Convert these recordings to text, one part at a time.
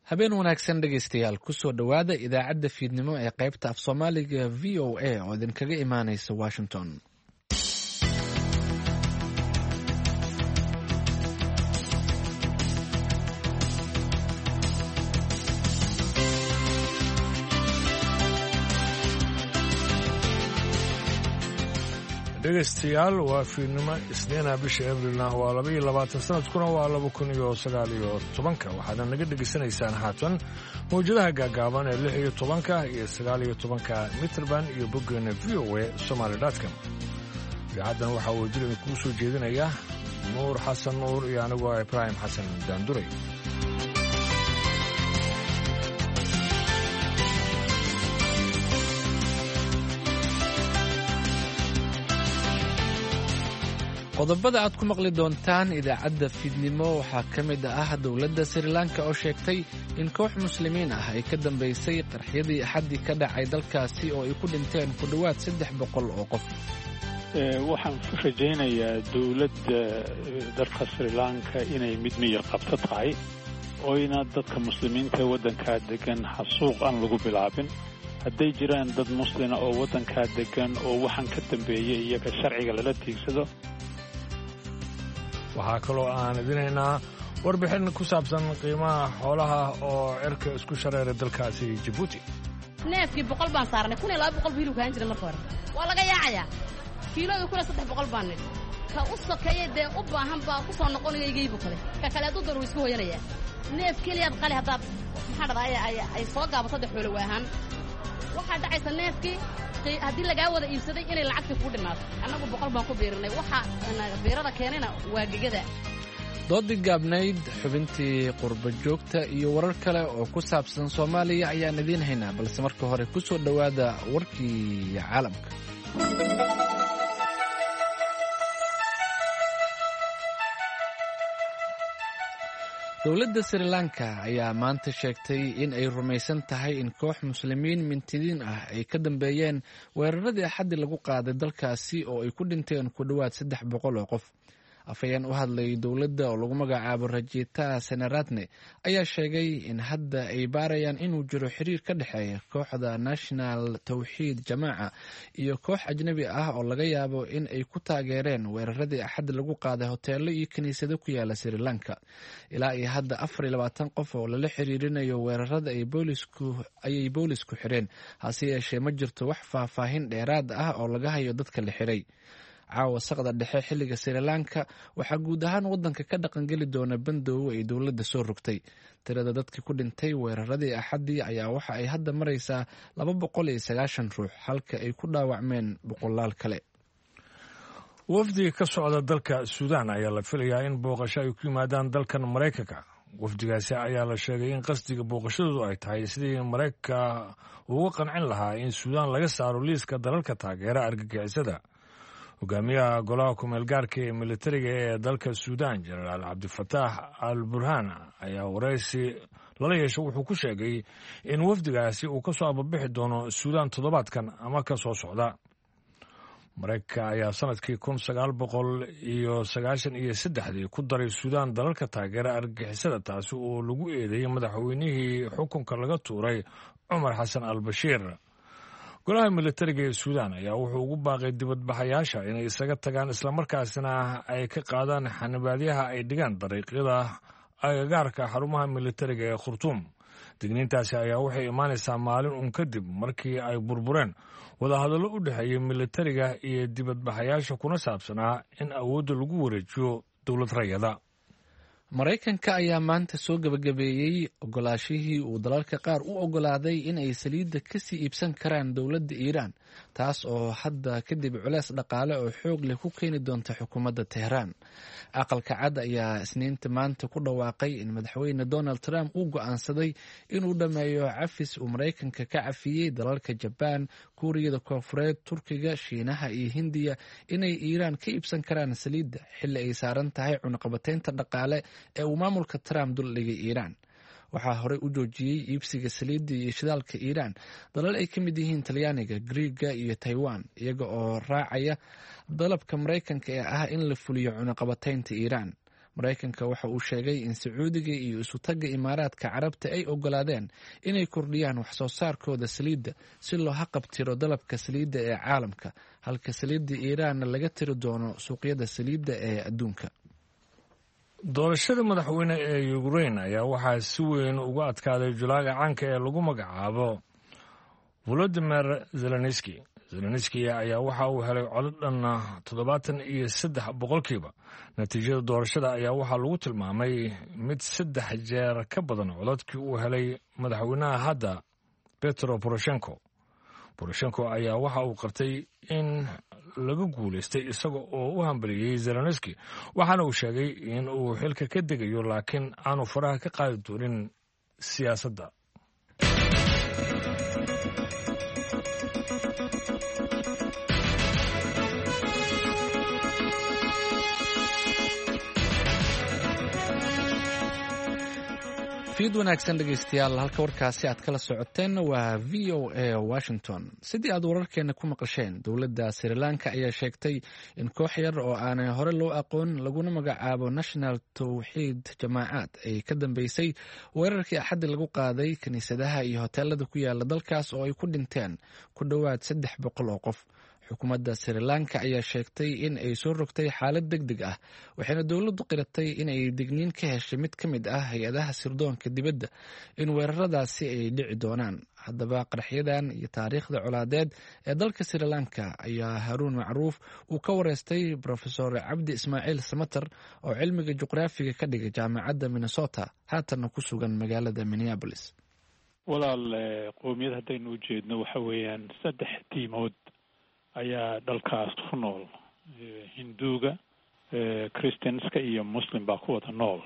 habeen wanaagsan dhegaystayaal kusoo dhowaada idaacadda fiidnimo ee qaybta af soomaaliga v o a oo idinkaga imaanaysa washington. dhegaystayaal waa fiidnimo isniina bisha abrilna waa 22 sanadkuna waa 2019 waxaadna naga dhegaysanaysaan haatan mawjadaha gaagaaban ee 16 iyo 19 mitrband iyo boggeena v o a somaly.com. idaacaddan waxaa wajir idinkugu soo jeedinaya nuur xasan nuur iyo anigoo ibraahim xasan daanduray. qodobada aad ku maqli doontaan idaacadda fiidnimo waxaa ka mid ah dowladda Sri Lanka oo sheegtay in koox muslimiin ah ay ka dambaysay qarxyadii axaddii ka dhacay dalkaasi oo ay ku dhinteen ku dhowaad 300 oo qof. waxaan rajaynayaa dowladda dalka Sri Lanka inay mid miyir qabto tahay oo ina dadka muslimiinta waddanka degan xasuuq aan lagu bilaabin. hadday jiraan dad muslina oo waddanka degan oo waxaan ka dambeeyay iyaga sharciga lala tiigsado. waxaa kaloo aan idinaynaa warbixin ku saabsan qiimaha xoolaha oo cirka isku shareeray dalkaasi Djibouti. neefkii 100 baan saarnay 1200 biil kaan jiray markii hore waa laga yaacayaa kiilooda 300 baan nidhi ka u sokeeyay dee u baahan baa ku soo noqonaya igaybu kale ka kale aad u daru isku hooyanaya neef kaliyaad qali hadaad maxaa dhacay ay soo gaabato xoolo waahan waxa dhacaysa neefkii haddii lagaa wada iibsaday inay lacagta ku dhimaato annagu 100 baan ku beerinay waxa beerada keenayna waa gegada. doodii gaabnayd xubintii qurba joogta iyo warar kale oo ku saabsan Soomaaliya ayaan idiin haynaa balse marka hore ku soo dhowaada warkii caalamka. dowladda Sri Lanka ayaa maanta sheegtay in ay rumaysan tahay in koox muslimiin mintidiin ah ay ka dambeeyeen weeraradii axaddi lagu qaaday dalkaasi oo ay ku dhinteen ku dhowaad 300 oo qof. afayeen u hadlay dowladda oo lagu magacaabo Rajita Senaratne ayaa sheegay in hadda ay baarayaan inuu jiro xiriir ka dhexeeya kooxda National Tawxiid Jamaaca iyo koox ajnabi ah oo laga yaabo in ay ku taageereen weeraradii axaddi lagu qaaday hoteelo iyo kiniisado ku yaala Sri Lanka. ilaa iyo hadda 24 qof oo lala xiriirinayo weerarada ay boolisku xireen hase yeeshee ma jirto wax faahfaahin dheeraad ah oo laga hayo dadka la xiray. caawa saqda dhexe xilliga Sri Lanka waxaa guud ahaan waddanka ka dhaqangeli doona bandoobo ay dowladda soo rogtay. tirada dadkii ku dhintay weeraradii axaddii ayaa waxa ay hadda maraysaa 290 ruux halka ay ku dhaawacmeen boqolaal kale. wafdi ka socda dalka Suudaan ayaa la filayaa in booqasho ay ku yimaadaan dalkan Mareykanka. wafdigaasi ayaa la sheegay in qasdiga booqashadoodu ay tahay sidii Mareykanka uga qancin lahaa in Suudaan laga saaro liiska dalalka taageera argagixisada. hogaamiyaha golaha ku-meelgaarka ee militariga ee dalka Suudaan jenaraal Cabdifataax al-Burhaan ayaa waraysi lala yeeshay wuxuu ku sheegay in wafdigaasi uu ka soo ababixi doono Suudaan toddobaadkan ama ka soo socda. Mareykanka ayaa sanadkii 1993 ku daray Suudaan dalalka taageera argagixisada taasi oo lagu eedeeyay madaxweynihii xukunka laga tuuray Cumar Xasan al-Bashiir. golaha militariga ee Suudaan ayaa wuxuu ugu baaqay dibadbaxayaasha inay isaga tagaan islamarkaasina ay ka qaadaan xanibaadyaha ay dhigaan dariiqyada agagaarka xarumaha militariga ee Khartoum. digniintaasi ayaa waxay imaanaysaa maalin kadib markii ay burbureen wadahadallo u dhexeeya militariga iyo dibadbaxayaasha kuna saabsanaa in awoodda lagu wareejiyo dowlad rayada. Mareykanka ayaa maanta soo gabagabeeyey ogolaashihii uu dalalka qaar u ogolaaday in ay saliidda ka sii iibsan karaan dowladda Iiraan, taas oo hadda kadib culeys dhaqaale oo xoog leh ku keeni doonta xukuumadda Teheraan. aqalka cad ayaa isniinta maanta ku dhawaaqay in madaxweyne Donald Trump uu go'aansaday inuu dhameeyo cafis uu Mareykanka ka cafiyey dalalka Jabaan, Kuuriyada Koonfureed, Turkiga, Shiinaha iyo Hindiya inay Iiraan ka iibsan karaan saliidda xilli ay saaran tahay cunaqabataynta dhaqaale ee uu maamulka Trump dul dhigay Iiraan. waxaa horey u joojiyey iibsiga saliidda iyo shidaalka Iiraan dalal ay ka mid yihiin Talyaaniga, Greega iyo Taiwan, iyaga oo raacaya dalabka Mareykanka ee ah in la fuliyo cunaqabataynta Iiraan. maraykanka waxa uu sheegay in sacuudiga iyo isutagga imaaraadka carabta ay ogolaadeen inay kordhiyaan waxsoo saarkooda saliidda si loo haqabtiro dalabka saliidda ee caalamka halka saliidda iiraanna laga tiri doono suuqyada saliidda ee adduunka. doorashada madaxweyne ee ukrain ayaa waxaa si weyn uga adkaaday julaaga caanka ee lagu magacaabo volodimir zelenski. zelenski ayaa waxa uu helay codad dhan 73%. natiijada doorashada ayaa waxaa lagu tilmaamay mid 3 jeer ka badan codadkii uu helay madaxweynaha hadda Petro Poroshenko. Poroshenko ayaa waxa uu qartay in laga guulaystay isaga oo u hambaliyey Zelenski, waxaana uu sheegay in uu xilka ka degayo laakiin aanu faraha ka qaadi doonin siyaasadda. fiid wanaagsan dhegeystayaal, halka warkaasi aad kala socoteen waa VOA Washington. sidii aad wararkeena ku maqasheen, dowladda Sri Lanka ayaa sheegtay in koox yar oo aanay hore loo aqoon laguna magacaabo National Tawxiid Jamaacad ay ka dambeysay weerarkii axaddi lagu qaaday kiniisadaha iyo hoteelada ku yaala dalkaas oo ay ku dhinteen ku dhowaad 300 oo qof. xukuumadda Sri Lanka ayaa sheegtay in ay soo rogtay xaalad degdeg ah, waxayna dowladdu qiratay in ay digniin ka heshay mid ka mid ah hay-adaha sirdoonka dibadda in weeraradaasi ay dhici doonaan. haddaba qaraxyadan iyo taariikhda colaadeed ee dalka Sri Lanka ayaa Haruun Macruuf uu ka wareystay Professor Cabdi Ismaaciil Samatar oo cilmiga juqraafiga ka dhigay jaamacadda Minnesota haatanna ku sugan magaalada Minneapolis. walaal qoomiyad haddaynu u jeedno waxa weeyaan 3 tiimood ayaa dalkaas ku nool. hinduuga, christianska iyo muslim baa ku wada nool.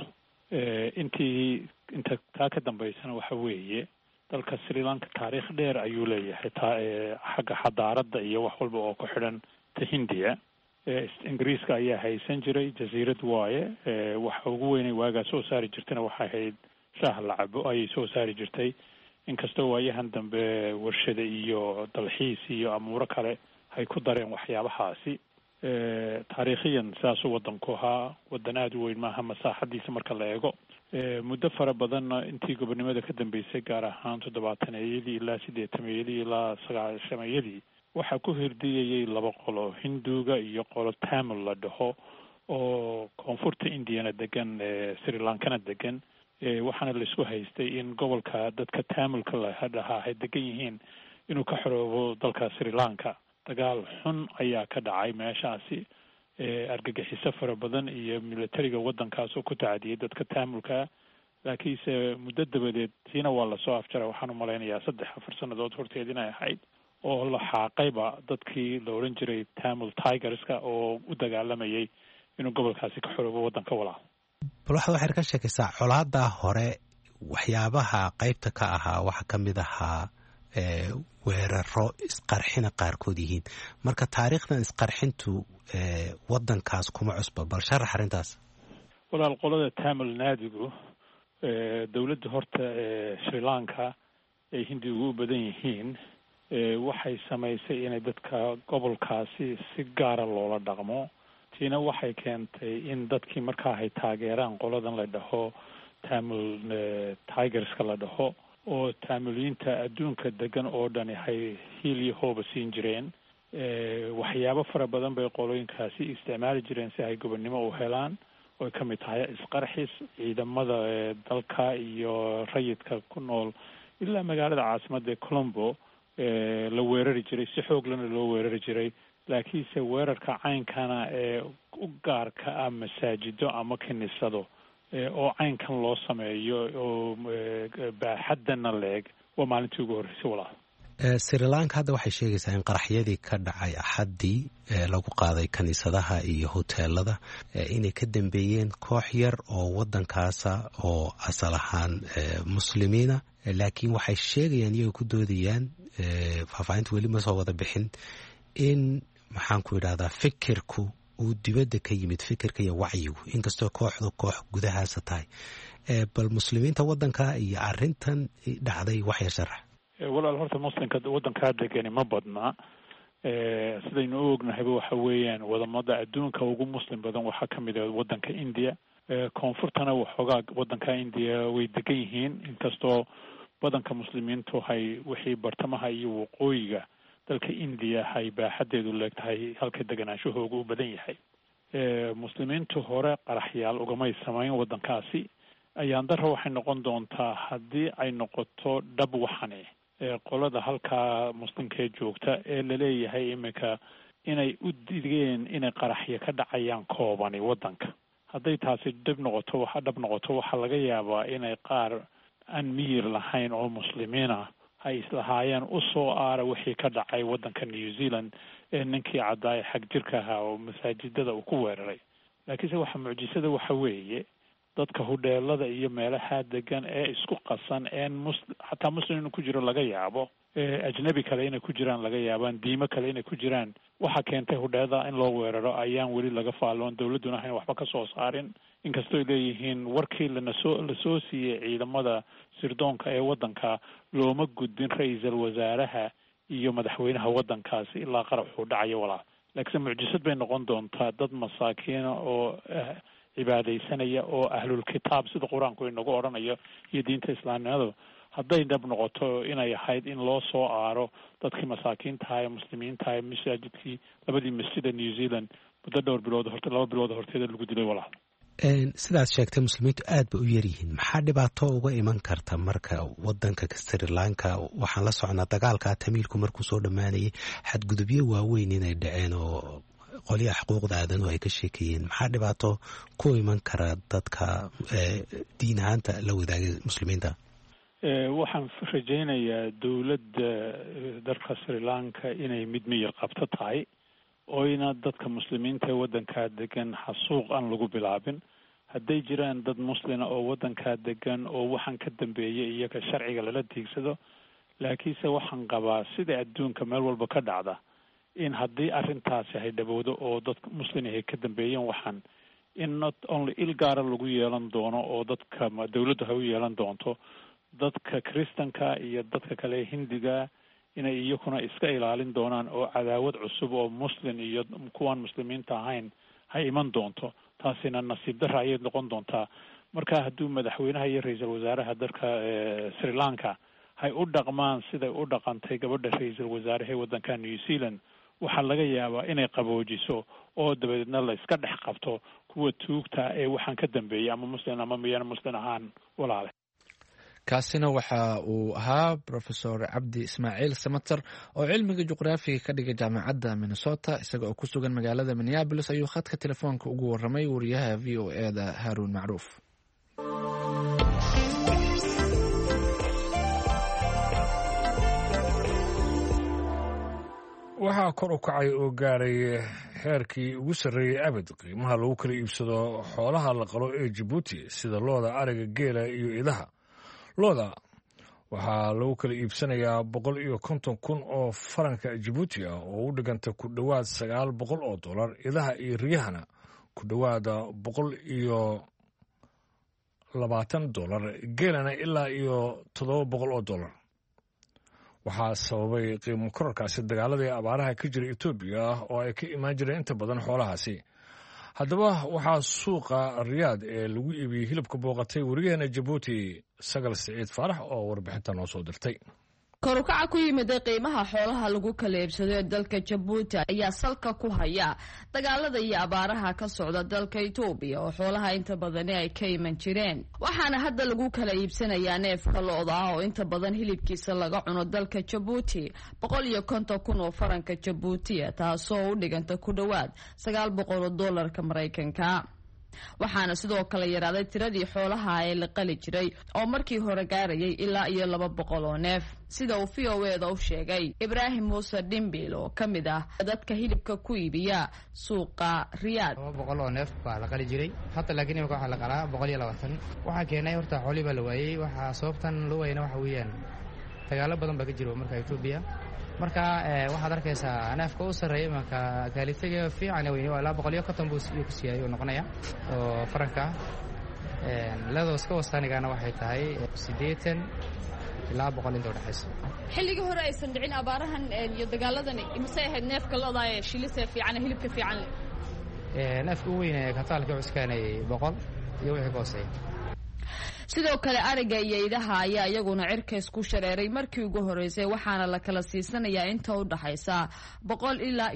inta taa ka dambaysana waxa weeye dalka Sri Lanka taariikh dheer ayuu leeyahay xagga xadaaradda iyo wax walba oo ku xidhan ta Hindiya. Ingiriiska ayaa haysan jiray jasiirad waaye. waxa ugu weynay waagaa soo saari jirtayna waxay ahayd shaah la cabo ayay soo saari jirtay, inkastoo waayahan dambe warshada iyo dalxiis iyo amuuro kale ay ku dareen waxyaabahaasi. taariikhiyan saasuu waddanku ahaa, waddan aada u weyn maaha masaaxadiisa marka la eego. muddo fara badanna intii gobonimada ka dambeysay, gaar ahaan 70-meeyadii ilaa 80-meeyadii ilaa 90-meeyadii, waxaa ku hirdiyayay 2 qolo, hinduuga iyo qolo Tamil la dhaho oo koonfurta Indiyana degan, Sri Lankana degan. waxaana laisku haystay in gobolka dadka Tamilka la dhahaa ay degan yihiin inuu ka xoroobo dalka Sri Lanka. dagaal xun ayaa ka dhacay meeshaasi. argagixiso fara badan iyo militariga waddankaas oo ku tacadiyay dadka Tamilka, laakiinse muddo dabadeed tiina waa lasoo afjaray. waxaan u malaynayaa 3-4 sannadood horteed inay ahayd oo la xaaqayba dadkii la odhan jiray Tamil Tigerska oo u dagaalamayay inuu gobolkaasi ka xoroobo waddanka walaal. bal waxaad ka sheekaysaa colaadaa hore waxyaabaha qaybta ka ahaa waxaa ka mid ahaa weeraro isqarxina qaarkood yihiin. marka taariikhdan isqarxintu waddankaas kuma cusba, bal sharax arrintaas. walaal qolada Tamil naadigu dowladda horta Sri Lanka ay hindigu u badan yihiin waxay samaysay inay dadka gobolkaasi si gaara loola dhaqmo. tiina waxay keentay in dadkii markaa ay taageeraan qoladan la dhaho Tamil Tigerska la dhaho, oo taamiliyiinta adduunka degan oo dhani hay hiil iyo hooba siin jireen. waxyaabo fara badan bay qolooyinkaasi isticmaali jireen si ay gobonnimo u helaan, oo ka mid tahay isqarxis ciidamada dalka iyo rayidka ku nool ilaa magaalada caasimadda Colombo la weerari jiray, si xoog lana loo weerari jiray. laakiinse weerarka caynkana u gaarka ah masaajido ama kiniisado oo caynkan loo sameeyo oo baaxadana leeg waa maalintii ugu horreysay walaal. Sri Lanka hadda waxay sheegaysaa in qaraxyadii ka dhacay axaddii lagu qaaday kaniisadaha iyo hoteelada inay ka dambeeyeen koox yar oo waddankaasa oo asal ahaan muslimiina, laakiin waxay sheegayaan iyagoo ku doodayaan faahfaahinta weli ma soo wada bixin in maxaan ku idhahdaa fikirku uu dibadda ka yimid, fikirka iyo wacyigu, inkastoo kooxdu koox gudahaasa tahay. bal muslimiinta waddanka iyo arrintan dhacday waxya sharax. walaal horta muslimka waddankaa degani ma badna. sidaynu u ognahayba waxa weeyaan wadamada adduunka ugu muslim badan waxaa ka mid ah waddanka India. koonfurtana waxoogaa waddanka indiya way degan yihiin inkastoo badanka muslimiintu hay wixii bartamaha iyo waqooyiga dalka indiya hay baaxadeedu leegtahay halka deganaanshahooga u badan yahay. muslimiintu hore qaraxyaal ugamay samayn waddankaasi. ayaan daro waxay noqon doontaa haddii ay noqoto dhab waxani qolada halkaa muslimkee joogta ee laleeyahay iminka inay u digeen inay qaraxyo ka dhacayaan koobani waddanka. hadday taasi dhab noqoto waxaa laga yaabaa inay qaar aan miyir lahayn oo muslimiina ay islahaayeen u soo aara wixii ka dhacay waddanka New Zealand ee ninkii caddaay xag jirka ahaa oo masaajidada uu ku weeraray. laakiinse waxa mucjisada waxa weeye dadka hudheelada iyo meelaha degan ee isku qasan xataa muslim ku jiro laga yaabo ajnabi kale inay ku jiraan laga yaabaan diimo kale inay ku jiraan. waxa keentay hudheelada in loo weeraro ayaan weli laga faaloon dawladuna ahayn waxba ka soo saarin inkastoo ay leeyihiin warkii lasoo siiyey ciidamada sirdoonka ee waddanka looma gudbin ra-iisul wasaaraha iyo madaxweynaha waddankaasi ilaa qaraxuu dhacayo walaal. laakiinse mucjisad bay noqon doontaa dad masaakiina oo cibaadaysanaya oo ahlul kitaab sida qur-aanku inagu odhanayo iyo diinta islaamnimadu hadday dhab noqoto inay ahayd in loo soo aaro dadkii masaakiintaha ee muslimiintaha ee masaajidkii labadii masjida New Zealand muddo 2 bilood horteeda lagu dilay walaal. sidaad sheegtay muslimiintu aad ba u yaryihiin. maxaa dhibaato uga iman karta marka wadanka Sri Lanka waxaan la socnaa dagaalka tamiilku markuu soo dhamaanayay xadgudubyo waaweyn inay dhaceen oo qoliyaha xuquuqda aadanahu ay ka sheekayeen. maxaa dhibaato ku iman kara dadka diin ahaanta la wadaagay muslimiinta? waxaan rajaynayaa dawladda dalka Sri Lanka inay mid miyir qabto tahay oyna dadka muslimiinta ee waddankaa degan xasuuq aan lagu bilaabin. hadday jiraan dad muslina oo waddankaa degan oo waxaan ka dambeeyay iyaga sharciga lala tiigsado. laakiinse waxaan qabaa sida adduunka meel walba ka dhacda in haddii arrintaasi hay dhabowdo oo dadka muslin ay ka dambeeyeen waxaan in not only il gaara lagu yeelan doono oo dadka dawladdu hay u yeelan doonto dadka kristanka iyo dadka kale hindiga inay iyakuna iska ilaalin doonaan oo cadaawad cusub oo muslim iyo kuwaan muslimiinta ahayn hay iman doonto. taasina nasiib darra ayay noqon doontaa. marka hadduu madaxweynaha iyo ra-iisul wasaaraha dalka Sri Lanka hay u dhaqmaan siday u dhaqantay gabadha ra-iisul wasaaraha ee waddanka New Zealand waxaa laga yaabaa inay qaboojiso oo dabadeedna la iska dhex qabto kuwa tuugta ee waxaan ka dambeeyay ama muslim ama miyaan muslim ahaan walaale. kaasina waxa uu ahaa Professor Cabdi Ismaaciil Samatar oo cilmiga juqraafiga ka dhigay jaamacadda Minnesota isaga oo ku sugan magaalada Minneapolis ayuu khadka telefoonka ugu warramay wariyaha VOA-da Haruun Macruuf. waxaa kor u kacay oo gaaray heerkii ugu sarreeyey abad qiimaha lagu kala iibsado xoolaha la qalo ee Djibouti sida looda, ariga, geela iyo idaha. looda waxaa lagu kala iibsanayaa 150,000 oo faranka Djibouti ah oo u dhiganta ku dhowaad $900. idaha iyo riyahana ku dhowaad $120. geelana ilaa iyo $700. waxaa sababay qiimo kororkaasi dagaaladii abaaraha ka jira Ethiopia oo ay ka imaan jireen inta badan xoolahaasi. haddaba waxaa suuqa Riyaad ee lagu iibiyey hilibka booqatay wariyaheena Djibouti Sagal Siciid Faarax oo warbixinta noo soo dirtay. kor u kaca ku yimid qiimaha xoolaha lagu kala iibsado ee dalka Djibouti ayaa salka ku haya dagaalada iyo abaaraha ka socda dalka Ethiopia oo xoolaha inta badan ay ka iman jireen. waxaana hadda lagu kala iibsanayaa neefka lo'da oo inta badan hilibkiisa laga cuno dalka Djibouti 150,000 oo faranka Djibouti taasoo u dhiganta ku dhowaad $900 Mareykanka. waxaana sidoo kale yaraaday tiradii xoolaha ee la qali jiray oo markii hore gaarayay ilaa iyo 200 oo neef sida uu VOA-da u sheegay Ibrahim Muuse Dimbil oo ka mid ah dadka hilibka ku iibiya suuqa Riyaad. 200 oo neef baa la qali jiray hadda laakiin waxa la qalaa 120. waxa keenay horta xooliba la waayay. waxa sababtan loo waayna waxa weeyaan dagaalo badan baa ka jiro marka Ethiopia. marka waxaad arkaysaa neefka u sareeyay marka kaalitaga fiican weyn waa 250 buu ku siiyay noqonaya oo faranka leedo iska wasaanigana waxay tahay 80 ilaa 100 inta u dhaxayso. xilligii hore aysan dhicin abaarahan iyo dagaaladan imse ahayd neefka looda ee shilisay fiican hilibka fiican leh. neefka weyn ee kataalka cuskaanay 100 iyo wixii ka hooseeya. sidoo kale ariga iyo idaha ayaa iyaguna cirkays ku shareeray markii ugu horeysay waxaana la kala siisanayaa inta u dhaxaysa $100 ilaa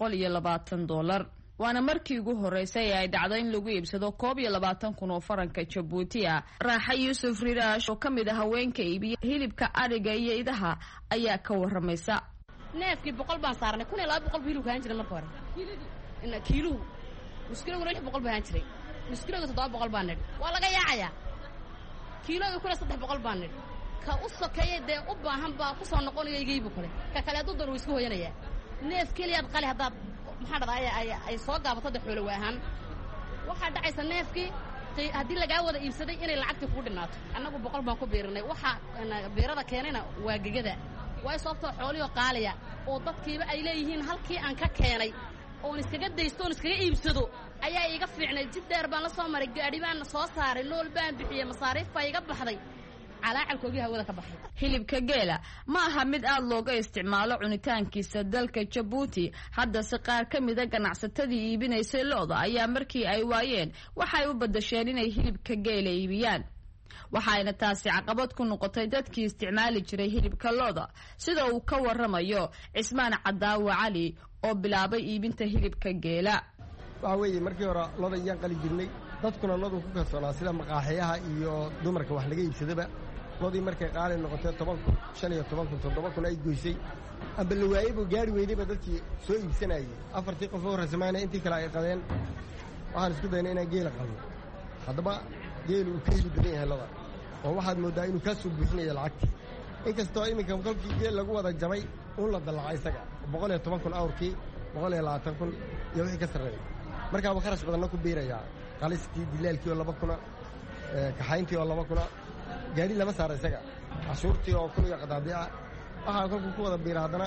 $120. waana markii ugu horeysay ee ay dhacdo in lagu iibsado 21,000 oo faranka Jabuuti ah. Raaxa Yuusuf Riraash oo kamid ah haweenka iibiya hilibka ariga iyo idaha ayaa ka waramaysa. neefkii 100 baan saarnay 1,200 hilib kaan jiray marka hore kiilo muskilowna 100 baan jiray muskilowga 700 baan nidhi waa laga yaacayaa kiilooda kuna 300 baan nidhi ka u sokeeyay dee u baahan baa ku soo noqonaya igaybu kale ka kale aad u daru isku hooyanaya neef kaliyaad qali hadaad maxaa dhacay ay soo gaabato xoolo waahan waxa dhacaysa neefkii haddii laga wada iibsaday inay lacagta ku dhinaato annagu 100 baan ku beerinay waxa beerada keenayna waa gegada way sababtoo xooliyo qaaliya oo dadkiiba ay leeyihiin halkii aan ka keenay oo iskaga daysto iskaga iibsado ayaa iga fiicnay jid dheer baan la soo maray gaadhi baan soo saaray nool baan bixiyay masaariif baa iga baxday calaacalkoogii hawada ka baxay. hilibka geela ma aha mid aad looga isticmaalo cunitaankiisa dalka Jabuuti. haddase qaar ka mid ah ganacsatadii iibinaysay lo'da ayaa markii ay waayeen waxay u badasheen inay hilibka geela iibiyaan. waxayna taasi caqabad ku noqotay dadkii isticmaali jiray hilibka lo'da sida uu ka waramayo Cismaan Cadaawe Cali oo bilaabay iibinta hilibka geela. waxa weeye markii hore lo'da ayaan qali jirnay dadkuna lo'du ku kalsoonaa sida maqaaxiyaha iyo dumarka wax laga iibsadaba lo'dii markay qaali noqotay 10,000 15,000 7,000 ay goysay amba la waayay buu gaari weydayba dadkii soo iibsanayay afartii qof oo rasamayna intii kale ay qadeen waxaan isku daynay inaan geela qalno haddaba geelu uu ka heli badan yahay lo'da oo waxaad moodaa inuu ka soo buuxinayo lacagtii inkastoo iminka kolkii geel lagu wada jabay un la dallacay isaga 110,000 awrkii 120,000 iyo wixii ka sarreeyay markaaba kharash badanna ku biirayaa qalistii dilaalkii oo 2,000 kaxayntii oo 2,000 gaari lama saara isaga cashuurtii oo 1,000 qadaadiica waxaa kolkuu ku wada biira haddana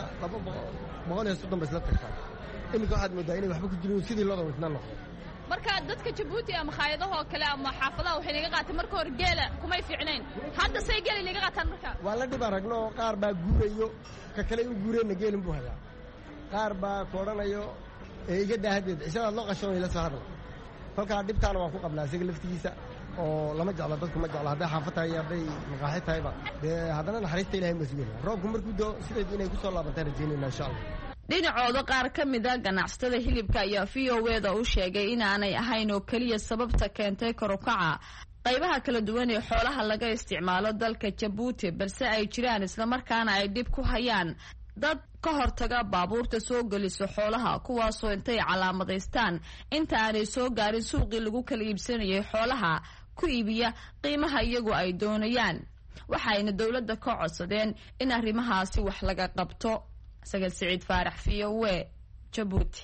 130 bas la tagtaa iminka waxaad moodaa inay waxba ku jirin sidii looda wisna noqdo. marka dadka Jabuuti ama khayadaha kale ama xaafadaha waxay naga qaateen marka hore geela kumay fiicneen hadda say geela naga qaataan marka waa la dhib aragno qaar baa guurayo ka kale u guureen geelin buu hayaa qaar baa kooranayo ee iga daahadeed ishada loo qasho ila soo hadal halka dhibtaana waan ku qabnaa isaga laftigiisa oo lama jecla dadku ma jecla haday xaafatahay haday maqaaxi tahayba haddana naxariista Ilaahay mas'uul roobku markuu doo sideed inay ku soo laabataan rajaynayna insha Allah. dhinacooda qaar ka mid ah ganacsatada hilibka ayaa VOA-da u sheegay inaanay ahayn oo kaliya sababta keentay kor u kaca qaybaha kala duwan ee xoolaha laga isticmaalo dalka Jabuuti balse ay jiraan isla markaana ay dib ku hayaan dad ka hortaga baabuurta soo geliso xoolaha kuwaasoo intay calaamadaystaan inta aanay soo gaarin suuqii lagu kala iibsanayay xoolaha ku iibiya qiimaha iyagu ay doonayaan. waxayna dawladda ka codsadeen in arrimahaasi wax laga qabto. Sagal Saciid Faarax VOA Jabuuti.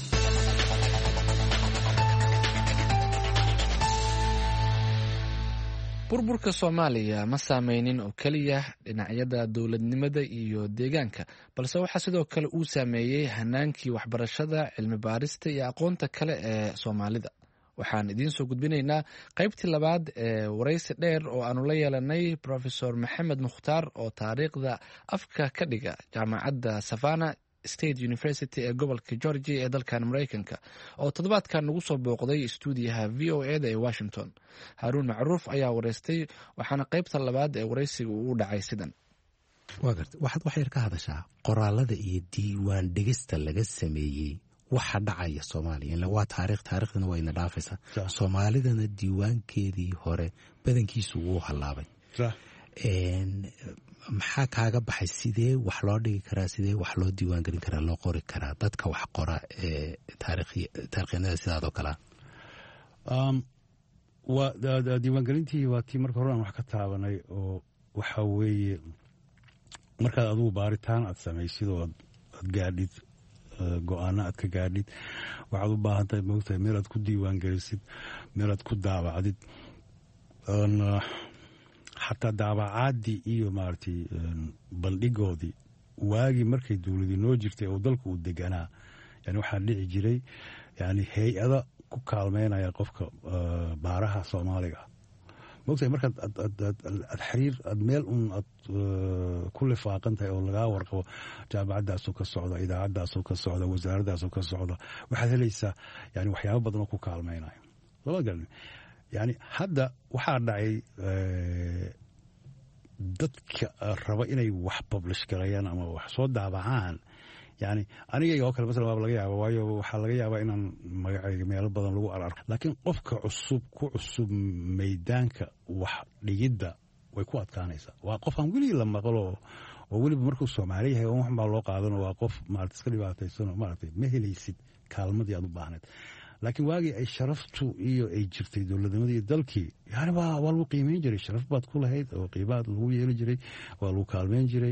burburka Soomaaliya ma saameynin oo kaliya dhinacyada dawladnimada iyo deegaanka balse waxa sidoo kale uu saameeyay hanaankii waxbarashada cilmi baarista iyo aqoonta kale ee Soomaalida. waxaan idiin soo gudbinaynaa qaybtii labaad ee waraysi dheer oo aanu la yeelanay Professor Maxamed Mukhtaar oo taariikhda afka ka dhiga jaamacadda Savannah State University ee gobolka Georgia ee dalkan Mareykanka oo toddobaadkan nagu soo booqday stuudiyaha VOA-da ee Washington. Haruun Macruuf ayaa wareystay waxaana qaybta labaad ee waraysiga uu dhacay sidan. waxaad wax yar ka hadashaa qoraalada iyo diiwaan dhigista laga sameeyey waxa dhacaya Soomaaliya in waa taariikhdana wayna dhaafaysaa Soomaalidana diiwaankeedii hore badankiisu wuu halaabay maxaa kaaga baxay sidee wax loo dhigi karaa sidee wax loo diiwaan gelin karaa loo qori karaa dadka wax qora ee taariikhnimada sidaadoo kale waa diiwaangelintii waa tii marka hore aan wax ka taabanay oo waxa weeye markaad adigu baaritaan aad samaysid oo aad gaadhid go-aano aad ka gaadhid waxaad u baahan tahay moogtahay meel aad ku diiwaan gelisid meel aad ku daabacdid xataa daabacaadii iyo maaragtay bandhigoodii waagii markay dowladii noo jirtay oo dalku uu deganaa yani waxaa dhici jiray yani hay-ada ku kaalmeynaya qofka baaraha Soomaaliga moogtahay markaad aad xiriir aad meel un aad ku lifaaqan tahay oo lagaa warqabo jaamacaddaasoo ka socda idaacaddaasoo ka socda wasaaraddaasoo ka socda waxaad helaysaa yani waxyaabo badan oo ku kaalmeynayo lama garanin yani hadda waxaa dhacay dadka raba inay wax publish galayaan ama wax soo daabacaan yani anigayga oo kale masalan waaba laga yaaba waayo waxaa laga yaabaa inaan magacayga meelo badan lagu ararko laakiin qofka ku cusub maydaanka wax dhigidda way ku adkaanaysaa waa qof aan weligii la maqlo oo weliba markuu Soomaali yahay oo wax baa loo qaadano waa qof maaragtay iska dhibaataysan oo maaragtay ma helaysid kaalmadii aad u baahneed laakiin waagii ay sharaftu iyo ay jirtay dowladnimadii iyo dalkii yani waa lagu qiimeyn jiray sharaf baad ku lahayd oo qiibaad lagu yeeli jiray waa lagu kaalmeyn jiray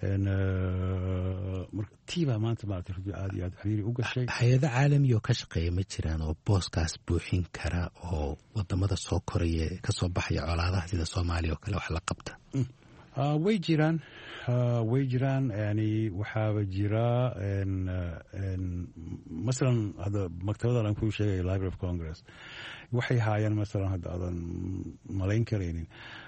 marka tiibaa maanta maaragtay runtii aad iyo aad xiriiri u gashay hay-ado caalami oo ka shaqeeya ma jiraan oo booskaas buuxin kara oo wadamada soo koraya ka soo baxaya colaadaha sida Soomaaliya oo kale wax la qabta way jiraan yani waxaaba jira masalan hadda maktabada aan ku sheegay Library of Congress waxay haayaan masalan hadda aadan malayn karaynin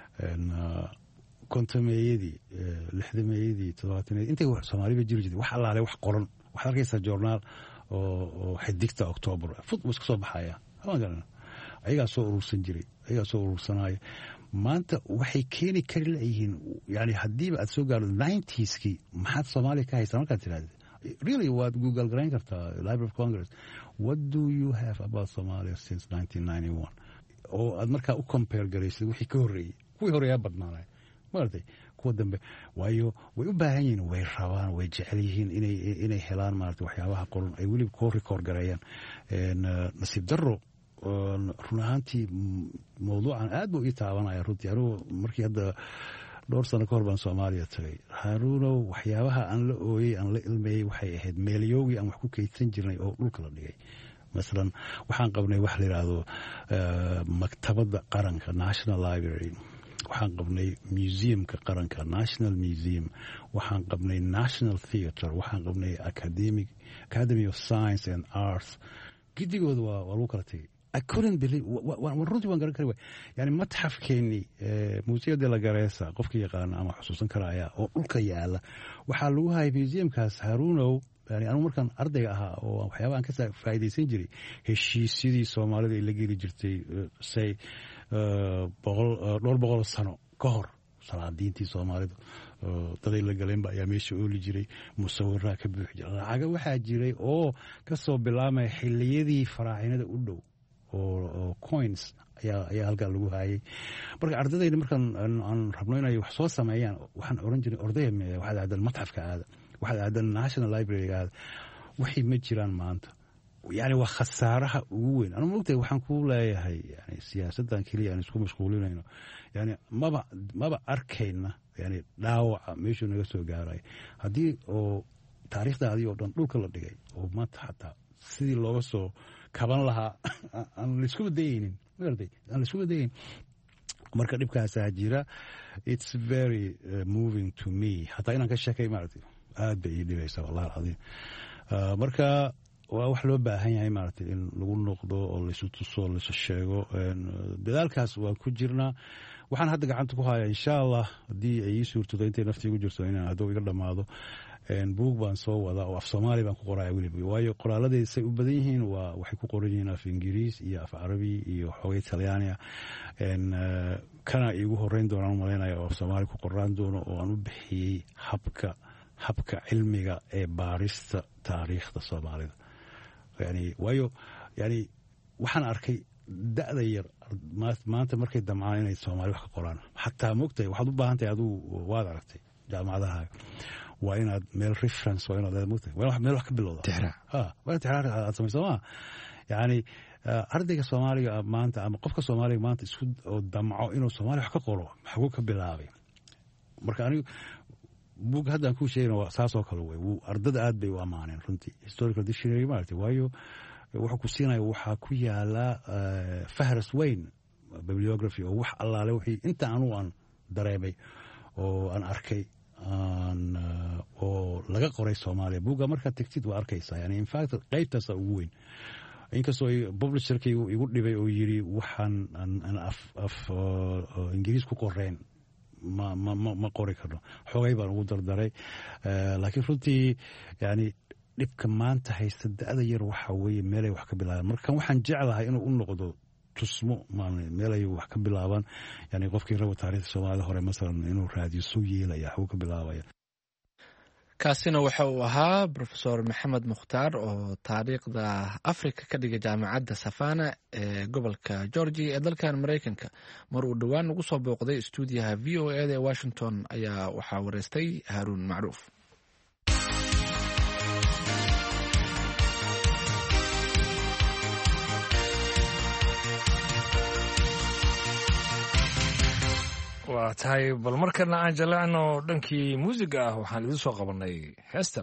kontameeyadii 60meeyadii 70meeyadii intay wax Soomaaliya jiri jirtay wax allaale wax qoran wax arkaysa journal oo xidigta October football ka soo baxaya ayaga soo urursanaya maanta waxay keeni kari leeyihiin yani hadii aad soo gaarto 90skii maxaad Soomaaliya ka haysan markaad tiraahdo really what Google garan kartaa Library of Congress what do you have about Somalia since 1991 oo aad markaa u compare garaysid wixii ka horeeyay kuwii horeeyaa badnaanay maartay kuwa dambe waayo way u baahan yihiin way rabaan way jecel yihiin inay helaan maartay waxyaabaha qoran ay weliba ku record gareeyaan nasiib darro run ahaantii mawduucan aad buu ii taabanaya runtii anugu markii hadda dhowr sano ka hor baan Soomaaliya tagay Haruunow waxyaabaha aan la ooyey aan la ilmeeyey waxay ahayd meelyoogi aan wax ku kaydsan jirnay oo dhulka la dhigay masalan waxaan qabnay wax la yiraahdo maktabadda qaranka National Library waxaan qabnay museumka qaranka National Museum waxaan qabnay National Theatre waxaan qabnay Academy of Science and Arts gidigooda waa lagu kala tegay I couldn't believe runtii waan garan kari yani matxafkeennii muusiyada la gareysa qofka yaqaan ama xusuusan karaya oo dhulka yaala waxaa lagu hayay museumkaas Haruunow yani anu markaan ardayga ahaa oo waxyaaba aan ka faa'iideysan jiray heshiisyadii Soomaalida ay la geli jirtay say dhowr boqol sano ka hor salaadiintii Soomaalida daday la galeen ayaa meesha ooli jiray musawirra ka buuxi jiray lacaga waxaa jiray oo ka soo bilaamay xilliyadii faraacinada u dhow oo coins ayaa halkaa lagu hayay marka ardadayda markaan aan rabno inay wax soo sameeyaan waxaan oran jiray ordaya waxaad aadan matxafka aada waxaad aadan National Library aada waxay ma jiraan maanta yani waa khasaaraha ugu weyn anu moogtahay waxaan ku leeyahay yani siyaasaddan keliya aan isku mashquulinayno yani maba arkayna yani dhaawaca meeshuu naga soo gaaray haddii oo taariikhdaadii oo dhan dhulka la dhigay oo maanta xataa sidii looga soo kaban lahaa aan laiskuba dayaynin aan laiskuba dayayn marka dhibkaasaa jira it's very moving to me hataa inaan ka sheekay maaragtay aad bay ii dhibaysaa wallahi alcadiim marka waa wax loo baahan yahay maaragtay in lagu noqdo oo laysu tuso laysu sheego dadaalkaas waan ku jirnaa waxaan hadda gacanta ku hayaa insha allah haddii ay ii suurtado intay naftii igu jirto inaan hadduu iga dhammaado buug baan soo wadaa oo af Soomaali baan ku qoraya weliba waayo qoraaladii say u badan yihiin waxay ku qoran yihiin af Ingiriis iyo af Carabi iyo xoogay Talyaani kana igu horeyn doonaan malaynaya oo af Soomaali ku qoraan doono oo aan u bixiyey habka cilmiga ee baarista taariikhda Soomaalida yani waayo yani waxaan arkay da'da yar maanta markay damcaan inay Soomaali wax ka qoraan xataa moogtahay waxaad u baahan tahay aduu waad aragtay jaamacadaha waa inaad meel reference waa inaad moogtahay waa meel wax ka bilowda waa tixraac aad samayso ma yani ardayga Soomaaliga maanta ama qofka Soomaaliga maanta isku oo damco inuu Soomaali wax ka qoro maxuu ka bilaabay marka anigu buug haddaan ku sheegno saasoo kale way ardada aad bay u amaaneen runtii historical dictionary maartay waayo wuxuu ku siinaya waxaa ku yaala fahras weyn bibliography oo wax allaale wixii inta aan dareemay oo aan arkay oo laga qoray Soomaaliya buuga marka tagtid waa arkaysaa yani in fact qaybtaas ugu weyn inkastoo publisherkii igu dhibay oo yiri waxaan af Ingiriis ku qoreen ma qori karno xoogay baan ugu dardaray laakiin runtii yani dhibka maanta haysta da'da yar waxa weeye meelay wax ka bilaabaan marka waxaan jeclahay inuu u noqdo tusmo meel ay wax ka bilaabaan yani qofkii rabo taariikhda soomaalida hore masalan inuu raadiyo suu yeelaya waxbuu ka bilaabaya. kaasina waxa uu ahaa profesor maxamed mukhtaar oo taariikhda africa ka dhigay jaamacadda savana ee gobolka georgia ee dalkan maraykanka. mar uu dhowaan ugu soo booqday stuudiyaha v o eda ee washington ayaa waxaa wareystay haaruun macruuf. waa tahay bal markana aan jaleecno dhankii muusiga ah waxaan idin soo qabanay heestan.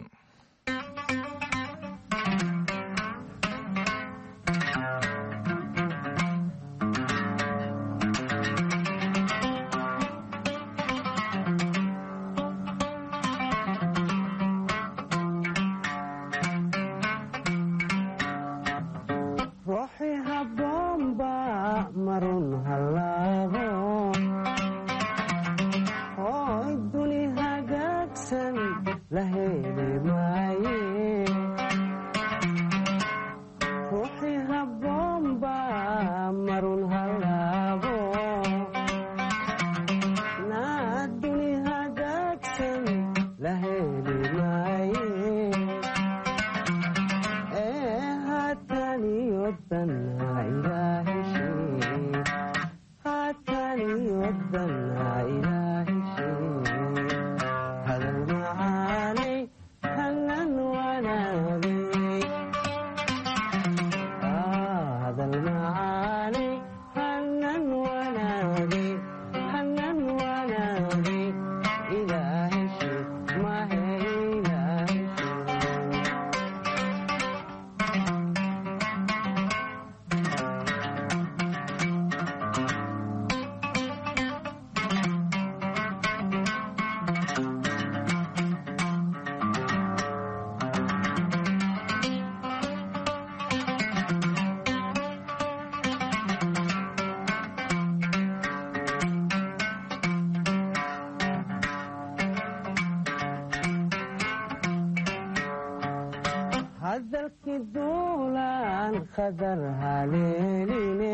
hadalkii duulaan qadar haleeline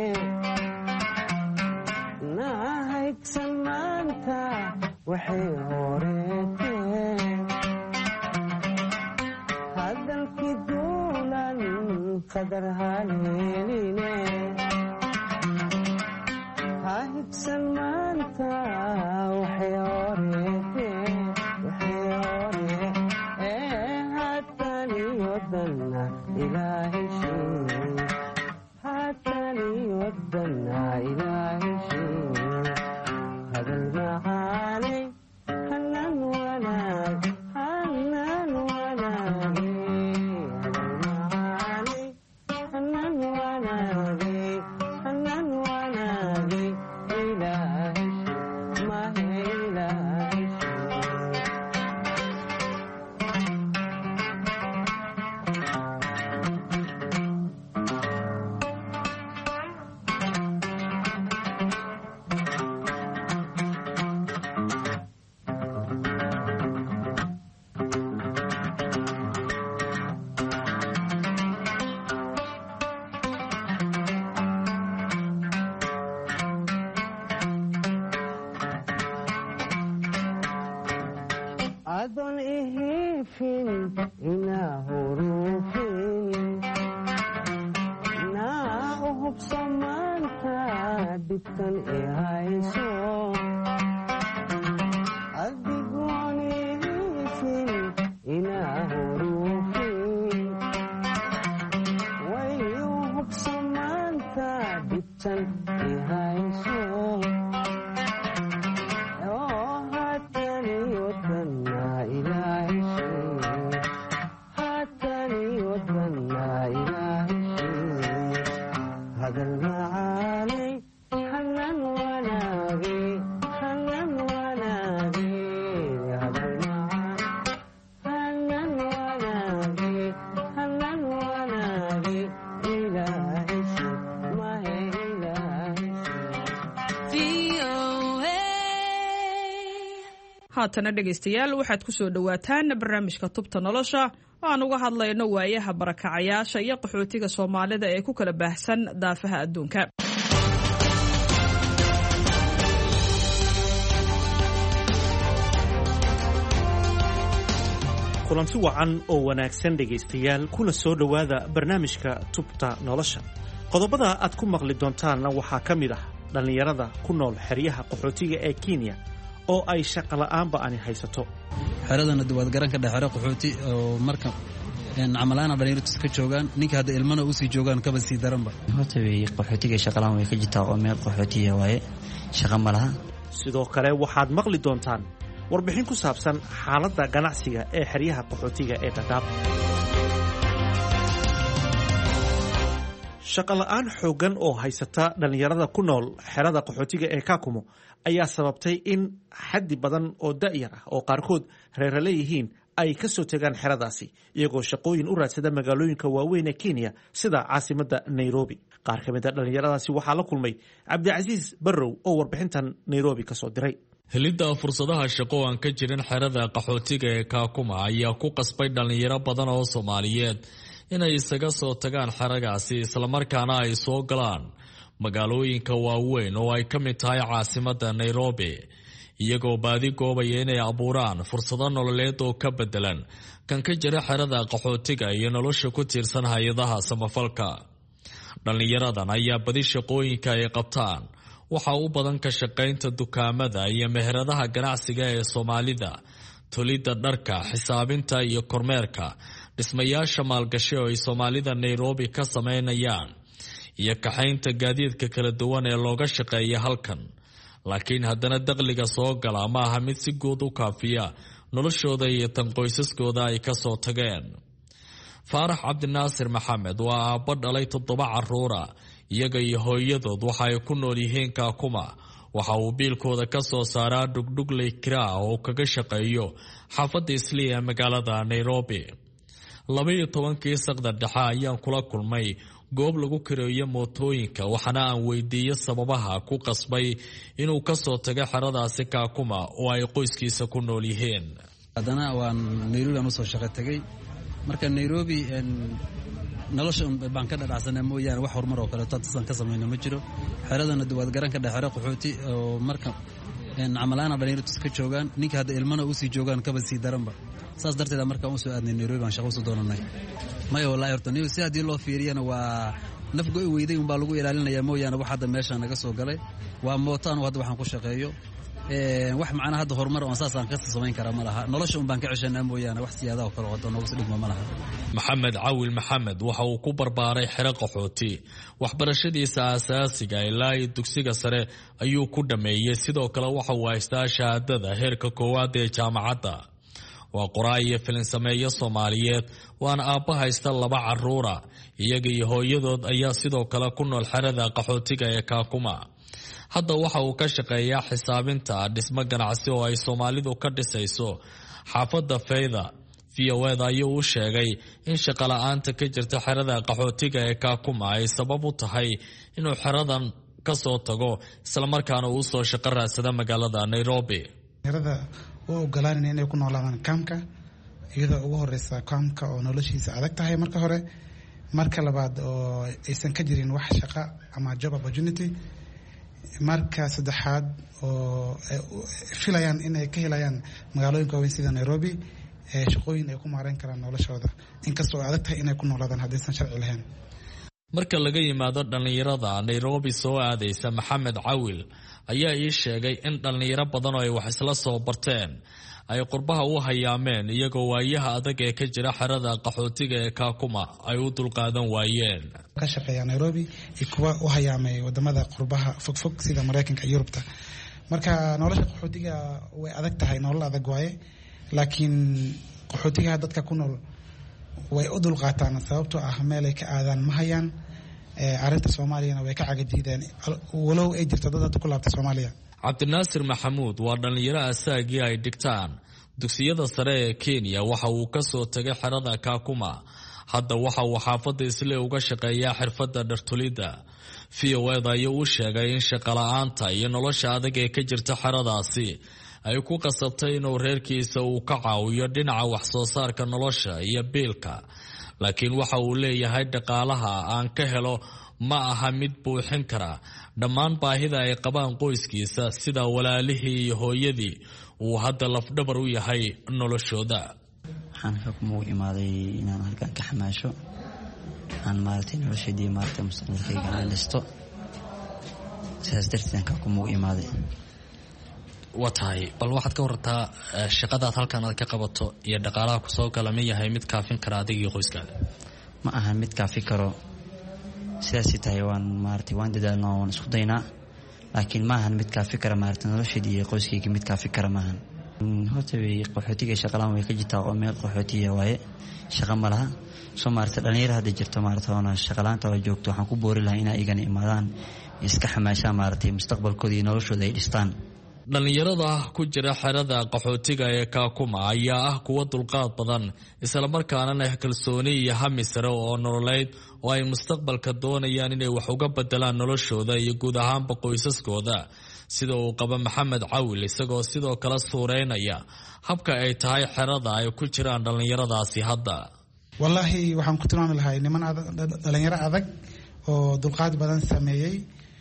nahaydsan maanta waxay horeeteen hadalkii duulaan qadar haleeline hahigsan maanta waxay horeeteen إلهي شيء حتى يودنا إلهي شيء هذا المعاني حنان ونادي حنان ونادي هذا المعاني حنان ونادي حنان ونادي إلهي شيء ما هي إلهي أظن إهيفين إنا هروفين ناهو بصمانتا دبكن إهايسو أذبون إهيفين إنا هروفين ويوه بصمانتا دبكن إهايسو هذا المعاني حنان ونادي حنان ونادي هذا المعاني حنان ونادي حنان ونادي إلهي شيء ما هي إلهي شيء haatana dhegaystayaal waxaad ku soo dhowaataan barnaamijka tubta nolosha oo aan uga hadlayno waayaha barakacayaasha iyo qaxootiga Soomaalida ee ku kala baahsan daafaha adduunka. kulanti wacan oo wanaagsan dhegaystayaal kuna soo dhowaada barnaamijka tubta nolosha. qodobada aad ku maqli doontaanna waxaa ka mid ah dhallinyarada ku nool xeryaha qaxootiga ee Kenya oo ay shaqo la'aanba ani haysato. xeradana duwaad garan ka dhaxaro qaxooti oo marka camalaana dhalinyaradu ka joogaan ninka hadda ilmana u sii joogaan kaba sii daranba. horta way qaxootiga shaqo la'aan way ka jirtaa oo meel qaxootiga waaye shaqo ma laha. sidoo kale waxaad maqli doontaan warbixin ku saabsan xaaladda ganacsiga ee xeryaha qaxootiga ee Dadaab. shaqo la'aan xooggan oo haysata dhallinyarada ku nool xerada qaxootiga ee Kakumo ayaa sababtay in xaddi badan oo da'yar ah oo qaarkood reer leeyihiin ay ka soo tagaan xeradaasi iyagoo shaqooyin u raadsada magaalooyinka waaweyn ee Kenya sida caasimadda Nairobi. qaar ka mid ah dhallinyaradaasi waxaa la kulmay Cabdicasiis Barrow oo warbixintan Nairobi ka soo diray. helidda fursadaha shaqo aan ka jirin xerada qaxootiga ee Kakuma ayaa ku qasbay dhalinyaro badan oo Soomaaliyeed inay isaga soo tagaan xeragaasi islamarkaana ay soo galaan magaalooyinka waaweyn oo ay ka mid tahay caasimadda Nairobi iyagoo baadi goobaya inay abuuraan fursado nololeed oo ka bedelan kan ka jira xerada qaxootiga iyo nolosha ku tiirsan hay-adaha samafalka. dhalinyaradan ayaa badi shaqooyinka ay qabtaan waxaa u badan ka shaqaynta dukaamada iyo meheradaha ganacsiga ee Soomaalida, tolidda dharka, xisaabinta iyo kormeerka dhismayaasha maalgashi oo ay Soomaalida Nairobi ka sameynayaan iyo kaxaynta gaadiidka kala duwan ee looga shaqeeya halkan. laakiin haddana dakhliga soo gala ma aha mid si guud u kaafiya noloshooda iyo tan qoysaskooda ay ka soo tageen. faarax cabdinaasir maxamed waa aabbo dhalay 7 carruura iyaga iyo hooyadood waxa ay ku nool yihiin Kakuma. waxa uu biilkooda ka soo saaraa dhugdhugley kiraa oo kaga shaqeeyo xaafadda Islii ee magaalada Nairobi. 12 saqda dhexe ayaan kula kulmay goob lagu kireeyo mootooyinka waxaana aan weydiiyey sababaha ku qasbay inuu ka soo tago xeradaasi Kakuma oo ay qoyskiisa ku nool yihiin. haddana waan Nairobi aan usoo shaqo tagay marka Nairobi nolosha baan ka dhadhacsanaa mooyaane wax horumar oo kale taadsan ka sameeyna ma jiro. xeradana duwaad garan ka dhaxaro qaxooti oo marka camalaana dhalinyaradu ka joogaan ninka hadda ilmana u sii joogaan kaba sii daranba. saas darteed markaan u soo aadnay Nairobi baan shaqo soo doonanay. maya wallahi horta si hadii loo fiiriyana waa nafgo ay weyday un baa lagu ilaalinayaa mooyaane wax hadda meesha naga soo galay waa mootaan hadda waxaan ku shaqeeyo wax macna hadda horumar oo saas aan ka sameyn karaa ma laha. nolosha un baan ka ceshanaa mooyaane wax siyaada oo kale oo noogu dhigmo ma laha. maxamed Cawil Maxamed waxa uu ku barbaaray xero qaxooti. waxbarashadiisa aasaasiga ilaa dugsiga sare ayuu ku dhameeyay. sidoo kale waxa uu haystaa shahaadada heerka 1 ee jaamacadda. waa qoraa iyo filin sameeyo Soomaaliyeed waana aabba haysta 2 carruura iyaga iyo hooyadood ayaa sidoo kale ku nool xerada qaxootiga ee Kakuma. hadda waxa uu ka shaqeeyaa xisaabinta dhismo ganacsi oo ay Soomaalidu ka dhisayso xaafadda Fayda. VOA ayuu u sheegay in shaqo la'aanta ka jirta xerada qaxootiga ee Kakuma ay sabab u tahay inuu xeradan ka soo tago islamarkaana uu soo shaqo raadsada magaalada Nairobi. oo ogolaanayna inay ku noolaadaan kaamka iyadoo ugu horeysa kaamka oo noloshiisa adag tahay marka hore, marka labaad oo aysan ka jirin wax shaqo ama job opportunity, marka saddexaad oo filayaan inay ka helayaan magaalooyinka waaweyn sida Nairobi shaqooyin ay ku maareyn karaan noloshooda inkastoo ay adag tahay inay ku noolaadaan haddaysan sharci lahayn. marka laga yimaado dhalinyarada Nairobi soo aadaysa, Maxamed Cawil ayaa ii sheegay in dhalinyaro badan oo ay wax isla soo barteen ay qurbaha u hayaameen iyagoo waayaha adag ee ka jira xerada qaxootiga ee Kakuma ay u dulqaadan waayeen. ka shaqeeya Nairobi iyo kuwa u hayaamay wadamada qurbaha fogfog sida Mareykanka iyo Yurubta. marka nolosha qaxootiga way adag tahay, nolol adag waaye, laakiin qaxootiga dadka ku nool way u dulqaataan sababtoo ah meel ay ka aadaan ma hayaan. arinta Soomaaliyana way ka cagadiideen walow ay jirto dad ku laabta Soomaaliya. Cabdinaasir Maxamuud waa dhalinyaro asaagii ay dhigtaan dugsiyada sare ee Kenya. waxa uu ka soo tagay xerada Kakuma. hadda waxa uu xaafadda Islii uga shaqeeyaa xirfadda dhartulidda. VOA ayuu u sheegay in shaqo la'aanta iyo nolosha adag ee ka jirta xeradaasi ay ku qasabtay inuu reerkiisa uu ka caawiyo dhinaca wax soo saarka nolosha iyo biilka. laakiin waxa uu leeyahay dhaqaalaha aan ka helo ma aha mid buuxin kara dhammaan baahida ay qabaan qoyskiisa sida walaalihii iyo hooyadii uu hadda lafdhabar u yahay noloshooda. waxaan kuma u imaaday inaan halkan ka xamaasho aan maaragtay noloshaydii maaragtay mustaqbalkayga aan dhisto sidaas darteed ka kuma u imaaday. waa tahay bal waxaad ka warrantaa shaqadaad halkan aad ka qabato iyo dhaqaalaha kusoo gala ma yahay mid kaafin kara adiga iyo qoyskaada? ma ahan mid kaafi karo, sidaasii tahay waan maaragtay waan dadaalnaa waan isku daynaa, laakiin ma ahan mid kaafi kara maaragtay noloshaydii iyo qoyskayga mid kaafi kara maahan. horta qaxootiga shaqalaan way ka jirtaa oo meel qaxootiya waaye shaqa ma laha soo maaragtay dhalinyaro hadda jirto maaragtay oona shaqalaanta oo joogto waxaan ku boori lahaa inay igana imaadaan iska xamaashaan maaragtay mustaqbalkooda iyo noloshooda ay dhistaan. dhallinyarada ku jira xerada qaxootiga ee Kakuma ayaa ah kuwa dulqaad badan islamarkaana leh kalsooni iyo hami sare oo nololeed oo ay mustaqbalka doonayaan inay wax uga bedelaan noloshooda iyo guud ahaanba qoysaskooda sida uu qaba Maxamed Cawil isagoo sidoo kale suureynaya habka ay tahay xerada ay ku jiraan dhallinyaradaasi hadda. wallahi waxaan ku tilmaami lahaa niman dhalinyaro adag oo dulqaad badan sameeyay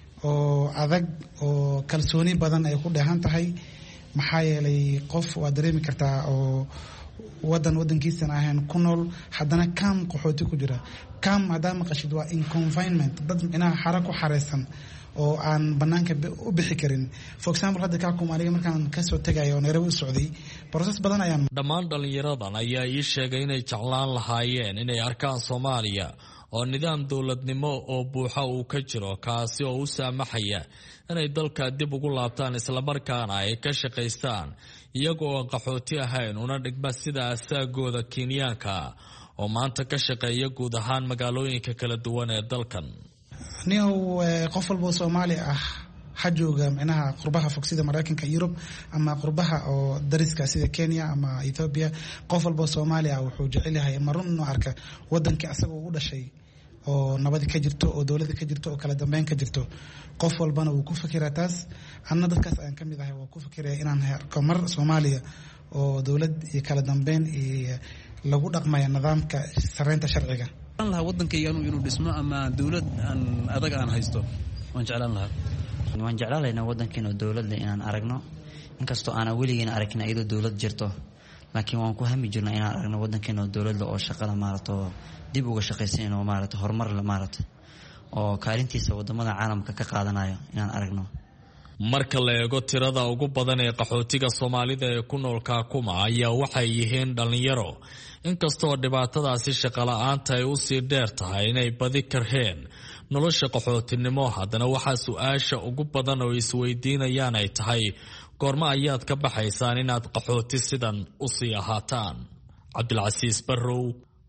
oo adag oo kalsooni badan ay ku dheehan tahay maxaa yeelay qof waa dareemi kartaa oo wadankiisan ahayn ku nool haddana kam qaxooti ku jira. kam haddaa maqashid waa in confinement, dad inaha xara ku xareysan oo aan banaanka u bixi karin. for example hadda Kakuma aniga markaan kasoo tegayo oo Nairobi u socday process badan ayaan. dhammaan dhallinyaradan ayaa ii sheegay inay jeclaan lahaayeen inay arkaan Soomaaliya oo nidaam dowladnimo oo buuxa uu ka jiro kaasi oo u saamaxaya inay dalka dib ugu laabtaan islamarkaana ay ka shaqaystaan iyagoo aan qaxooti ahayn una dhigma sida asaagooda Kenyaanka oo maanta ka shaqeeya guud ahaan magaalooyinka kala duwan ee dalkan. niyow qof walba oo Soomaali ah ha jooga macnaha qurbaha fog sida Mareykanka, Yurub ama qurbaha oo dariska sida Kenya ama Ethiopia, qof walba oo Soomaali ah wuxuu jecel yahay marun inuu arka wadankii asagoo u dhashay oo nabad ka jirto oo dawlad ka jirto oo kala dambeyn ka jirto. qof walbana wuu ku fikiraa taas, anna dadkaas ayaan ka mid ahay waa ku fikiraya inaan arko mar Soomaaliya oo dawlad iyo kala dambeyn iyo lagu dhaqmayo nidaamka sareynta sharciga. lahaa wadankayga inuu dhismo ama dawlad aan adag aan haysto waan jeclaan lahaa. waan jeclaan lahaa wadankeena oo dawlad leh inaan aragno, inkastoo aan weligeena arkin iyadoo dawlad jirto, laakiin waan ku hami jirnaa inaan aragno wadankeena oo dawlad leh oo shaqada maaragtay dib uga shaqaysan oo maaragtay horumar la maaragtay oo kaalintiisa wadamada caalamka ka qaadanayo inaan aragno. marka la eego tirada ugu badan ee qaxootiga Soomaalida ee ku nool Kakuma ayaa waxay yihiin dhalinyaro, inkastoo dhibaatadaasi shaqo la'aanta ay u sii dheer tahay inay badi karheen nolosha qaxootinimo. haddana waxaa su-aasha ugu badan oo isweydiinayaan ay tahay goorma ayaad ka baxaysaan inaad qaxooti sidan u sii ahaataan. Cabdilcasiis Barrow,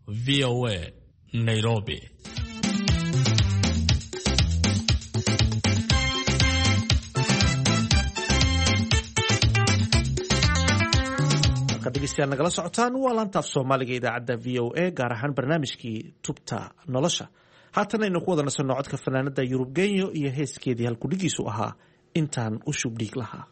VOA, Nairobi. dhegeystayaal nagala socotaan waa laantaaf Soomaaliga idaacadda VOA, gaar ahaan barnaamijkii tubta nolosha. haatan aynu ku wada nasanno codka fanaanada Yurub Genyo iyo heeskeedii halkudhigiisu ahaa intaan u shubdhiig lahaa.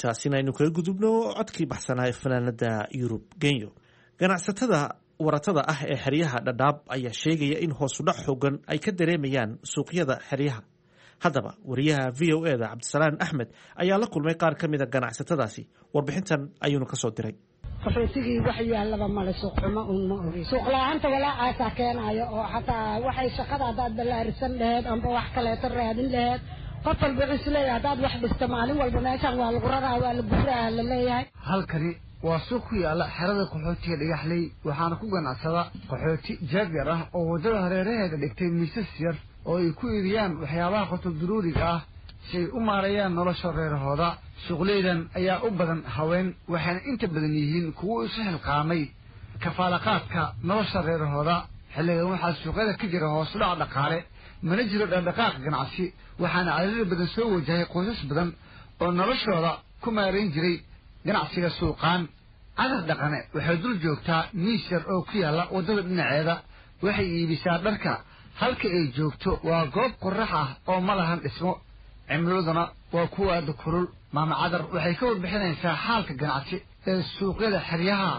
intaasina aynu kaga gudubno codkii baxsanaa ee fanaanada yurub genyo. ganacsatada waratada ah ee xeryaha dhadhaab ayaa sheegaya in hoosudhac xoogan ay ka dareemayaan suuqyada xeryaha. haddaba wariyaha v o e da cabdisalaan axmed ayaa la kulmay qaar ka mida ganacsatadaasi. warbixintan ayuunu ka soo diray. qaxootigii wax yaalaba male suuq xumo uun ma ogi suuq la-aanta walaacaasa keenayo oo xataa waxay shaqada haddaad ballaarisan laheed amba wax kaleeto raadin laheed qof walba wuxuu isleeyahay haddaad wax dhista maalin walba meeshaan waa lagu raraa waa la guuraa la leeyahay. halkani waa suuq ku yaala xerada qaxootiga dhagaxley waxaana ku ganacsada qaxooti jeegyar ah oo waddada hareeraheeda dhigtay miisas yar oo ay ku iibiyaan waxyaabaha qotol daruuriga ah si ay u maareeyaan nolosha reerahooda. suuqleydan ayaa u badan haween waxayna inta badan yihiin kuwo isu xilqaamay kafaalaqaadka nolosha reerahooda. xilligan waxaa suuqyada ka jira hoosudhac dhaqaale mana jiro dhaqdhaqaaq ganacsi waxaana cadadada badan soo wajahay qoysas badan oo noloshooda ku maareyn jiray ganacsiga suuqaan. cadar dhaqane waxay dul joogtaa miis yar oo ku yaalla waddada dhinaceeda waxay iibisaa dharka halka ay joogto waa goob qorax ah oo ma lahan dhismo cimiladuna waa kuwa aada kulul. maama cadar waxay ka warbixinaysaa xaalka ganacsi ee suuqyada xeryaha.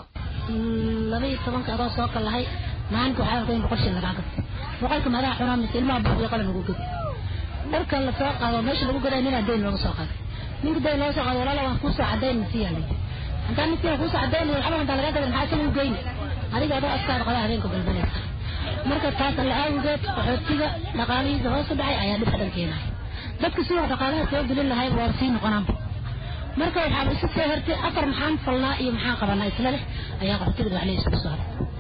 12 adoo soo kalahay maanta waxaa arkay boqol shilin laga gato boqolka madaxa xunaa mise ilmaha buuqiyo qalan ugu gado dharka la soo qaado meesha lagu gaday nin adeyn looga soo qaado ninka deyn loo soo qaado walaala waan kusoo cadeyn masiiyaalay haddaan masiiya kusoo cadeyn waxba inta laga gadan maxaa soo geyn adiga adoo askaar qada habeenka balbalaysa marka taas la aawgeed qaxootiga dhaqaalihiisa hoos u dhacay ayaa dhib badan keenay dadka suuqa dhaqaalaha soo gelin lahay waa sii noqonaan marka waxaa isu soo hartay afar maxaan falnaa iyo maxaan qabanaa isla leh ayaa qaxootiga wax la isku soo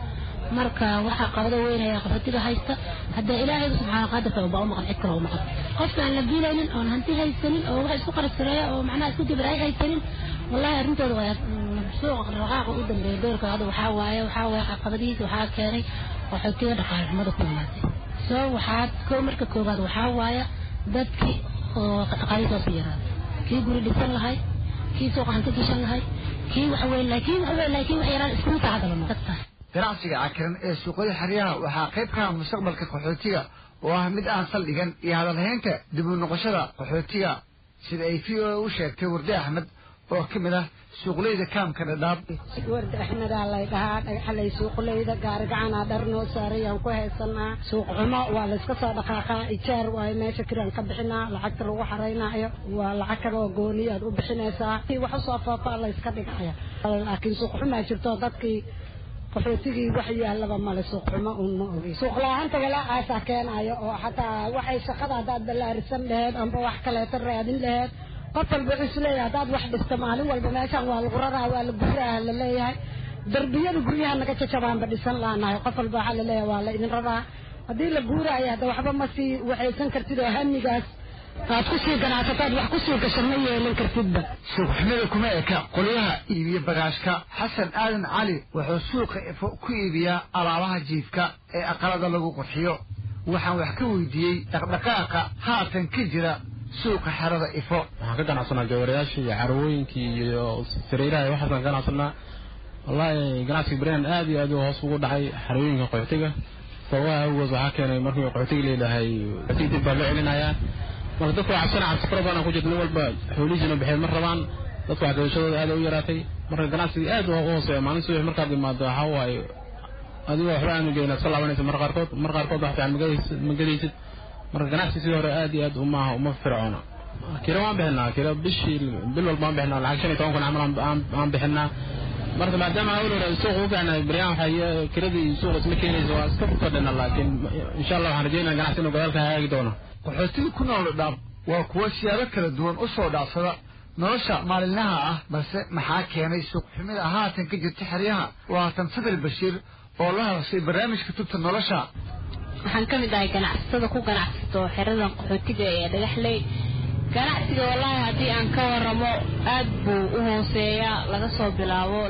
marka waxa qabada weyn ayaa qaxootiga haysta hadda ilaahay subxaanahu wa ta'ala baa u maqan cid kale u maqan qofka aan la diilaynin oo hanti haysanin oo wax isku qarsareeya oo macnaha isku dibray haysanin wallahi arrintooda waa suuq raqaaqa u dambeeyay doorka hada waxaa waaye caqabadihiisa waxaa keenay qaxootiga dhaqaalnimada ku imaatay soo waxaa marka koobaad waxaa waaye dadkii oo dhaqaalihiisa soo yaraaday kii guri dhisan lahay kii suuq hanti gashan lahay kii wax weyn laakiin wax yaraan isku taadalmo dadka. ganacsiga cakiran ee suuqyada xeryaha waxaa qayb ka ah mustaqbalka qaxootiga oo ah mid aan saldhigan iyo hadalhaynta dib u noqoshada qaxootiga sida ay v o u sheegtay wardi axmed oo ka mid ah suuqleyda kaamka dhadhaab. wardi axmed aa lay dhahaa dhagaxley suuqleyda gaarigacana dhar noo saarayaan ku haysanaa suuq xumo waa layska soo dhaqaaqaa ijaar waayo meesha kiraan ka bixinaa lacagta lagu xaraynaayo waa lacag kale oo gooni aad u bixinaysaa wax usoo faafaa layska dhigaya laakiin suuq xumaa jirto dadkii qaxootigii wax yaalaba male suuq xumo uun ma ogi suuq la-aanta walaacaasa keenayo oo xataa waxay shaqada haddaad ballaarisan laheed amba wax kaleeto raadin laheed qof walba wuxuu isleeyahay haddaad wax dhista maalin walba meeshaan waa lagu raraa waa la guuraa la leeyahay darbiyada guryaha naga jajabaanba dhisan laanahay qof walba waxaa la leeyahay waa la idin raraa haddii la guuraayo hadda waxba ma sii waxaysan kartid oo hamigaas aad ku sii ganacsataad wax ku sii gashan ma yeelan kartidba. suuq xumida kuma eka qolyaha iibiya bagaashka. xasan aadan cali wuxuu suuqa ifo ku iibiyaa alaabaha jiifka ee aqalada lagu qurxiyo. waxaan wax ka weydiiyey dhaqdhaqaaqa haatan ka jira suuqa xerada ifo. waxaan ka ganacsanaa gawaarayaashii iyo carwooyinkii iyo sariiraha iyo waxaasaan ka ganacsanaa. wallaahi ganacsiga brand aad iyo aad hoos ugu dhacay xerooyinka qaxootiga sababaha awgood waxaa keenay markii qaxootiga leedahay dib baa loo celinayaa marka dadku waa cabsi fara badan ku jirta nin walba xoolihiisina baxeen ma rabaan dadku waxgadashadooda aad u yaraatay marka ganacsiga aad u hooseeya maalin subax markaad imaado waxaa waaye adigoo waxba aanu geyn iska laabanaysa mar qaarkood wax fiican ma gadaysid marka ganacsiga sidii hore aad iyo aad uma fircoona. kira waan bixinaa kira bil walba waan bixinaa lacag 15 kun camal aan bixinaa marka maadaama awal hore suuq u fiicnaa bariyaan waxay kiradii suuq isma keenaysa waa iska fadhina laakiin insha Allah waxaan rajaynayaa ganacsiga inuu gadaalka hagaagi doono. qaxootiga ku nool dhab waa kuwa siyaabo kala duwan u soo dhacsada nolosha maalinlaha ah balse maxaa keenay suuq xumida haatan ka jirta xeryaha waa tan Fadil Bashiir oo la hadashay barnaamijka tubta nolosha. waxaan ka mid ahay ganacsatada ku ganacsato xerada qaxootiga ee dhagaxley ganacsiga wallaahi haddii aan ka waramo aad buu u hooseeyaa laga soo bilaabo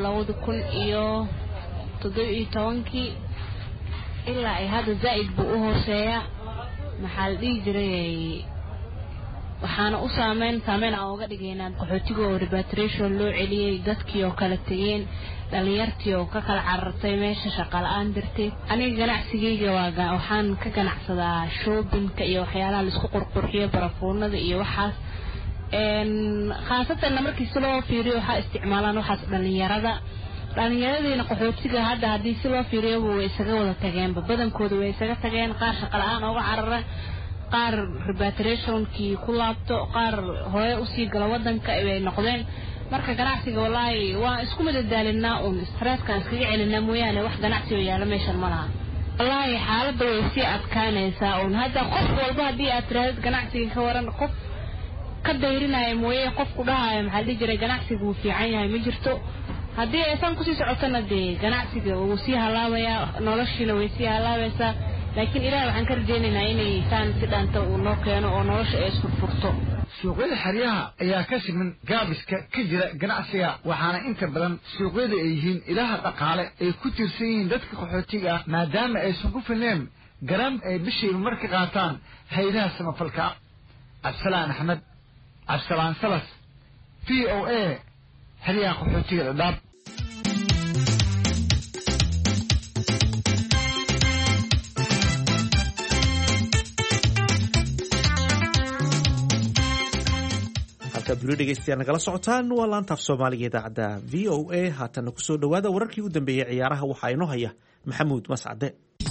2017 ilaa ay hadda zaa'id buu u hooseeyaa maxaa la dhihi jiray waxaana u saameyn aan uga dhigaynaa qaxootiga oo repatriation loo celiyay dadkii oo kala tageen dhalinyartii oo ka kala carartay meesha shaqo la'aan darteed. aniga ganacsigayga waxaan ka ganacsadaa shoppingka iyo waxyaalaha la isku qurqurxiyo barafuunada iyo waxaas khaasatanna markii si loo fiiriyo waxaa isticmaalaan waxaas dhallinyaradiina qaxootiga hadda haddii si loo fiiriyaba way isaga wada tageenba badankooda way isaga tageen qaar shaqa la-aan ooga carara qaar repatriationkii ku laabto qaar hore usii gala wadanka ay noqdeen marka ganacsiga wallaahi waan isku madadaalinaa uun stresskaan iskaga celinaa mooyaane wax ganacsi oo yaala meeshan ma laha wallaahi xaaladda way sii adkaanaysaa uun hadda qof walba haddii aad tirahdid ganacsiga ka waran qof ka dayrinaya mooye qofku dhahaayo maxaa dhihi jiray ganacsiga wuu fiican yahay ma jirto haddii aysan kusii socotona dee ganacsiga wuu sii halaabayaa noloshiina way sii halaabaysaa laakiin ilaahay waxaan ka rajaynaynaa inay saan si dhaanta uu noo keeno oo nolosha ay isku furto suuqyada xeryaha ayaa ka siman gaabiska ka jira ganacsiga waxaana inta badan suuqyada ay yihiin ilaha dhaqaale ay ku tiirsan yihiin dadka qaxootiga ah maadaama aysan ku filneen garan ay bishiiba marka qaataan haydaha samafalka cabdisalaan axmed cabdisalaan salas v o a xeryaha qaxootiga dhadhaab duli dhegeystayaal nagala socotaan waa laantaaf soomaaliga idaacadda v o a haatana kusoo dhowaada wararkii u dambeeyey ciyaaraha waxaa inoo haya maxamuud mascade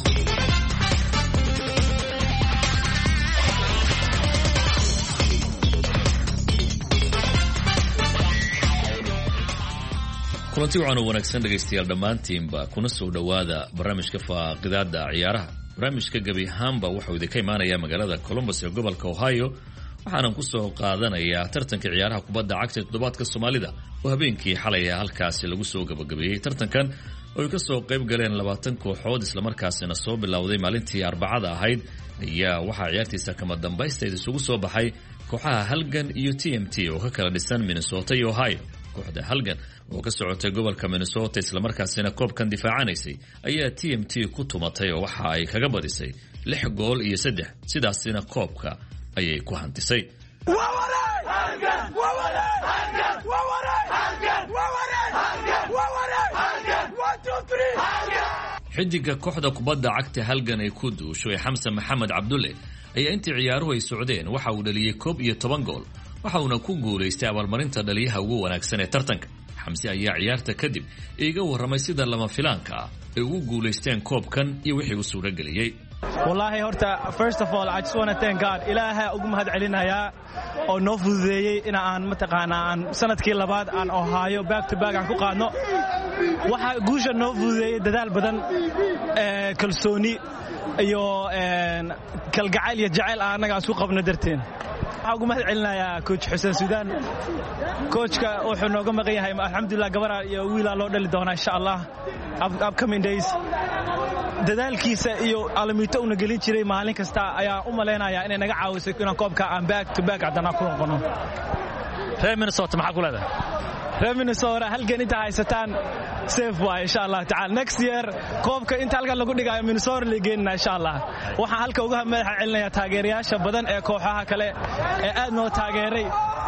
kulanti waxaanu wanaagsan dhegaystayaal dhammaantiinba kuna soo dhowaada barnaamijka faaqidaada ciyaaraha barnaamijka gebi ahaanba waxau idinka imaanayaa magaalada columbus ee gobolka ohio waxaanan ku soo qaadanayaa tartanka ciyaaraha kubadda cagta toddobaadka soomaalida oo habeenkii xalay halkaasi lagu soo gabagabeeyey tartankan oo ay ka soo qayb galeen 20 kooxood islamarkaasina soo bilowday maalintii arbacada ahayd ayaa waxaa ciyaartiisa kama dambaysteed isugu soo baxay kooxaha Halgan iyo TMT oo ka kala dhisan Minnesota iyo Ohio kooxda Halgan oo ka socotay gobolka Minnesota islamarkaasina koobkan difaacanaysay ayaa TMT ku tumatay oo waxa ay kaga badisay 6 gool iyo 3 sidaasina koobka ayay ku hantisay xidiga kooxda kubadda cagta Halgan ay ku duusho Xamsan Maxamed Cabdulle ayaa intii ciyaaruhu ay socdeen waxa uu dhaliyay 11 gool waxa uuna ku guuleystay abaalmarinta dhaliyaha ugu wanaagsan ee tartanka xamsi ayaa ciyaarta kadib iiga warramay sida lama filaanka ah ay ugu guuleysteen koobkan iyo wixii uu suura galiyay wallahi horta first of all I just want to thank God ilaaha ugu mahad celinayaa oo noo fududeeyay in aan mataqaanaa aan sanadkii labaad aan Ohio back to back aan ku qaadno waxa guusha noo fududeeyay dadaal badan kalsooni iyo kalgacayl iyo jacayl anaga isku qabno darteen waxa ugu mahad celinayaa coach Xuseen Suudaan coachka wuxuu nooga maqan yahay alxamdulillah gabar iyo wiil loo dhali doona insha Allah upcoming days dadaalkiisa iyo alamiito una gelin jiray maalin kasta ayaa u maleynaya inay naga caawiso inaan koobka aan back to back hadana ku noqono reer Minnesota maxaa ku leedahay reer Minnesota Halgan inta haysataan safe way insha Allah taala next year koobka inta halkan lagu dhigayo Minnesota leegeena insha Allah waxaan halka uga madax celinaya taageerayaasha badan ee kooxaha kale ee aad noo taageeray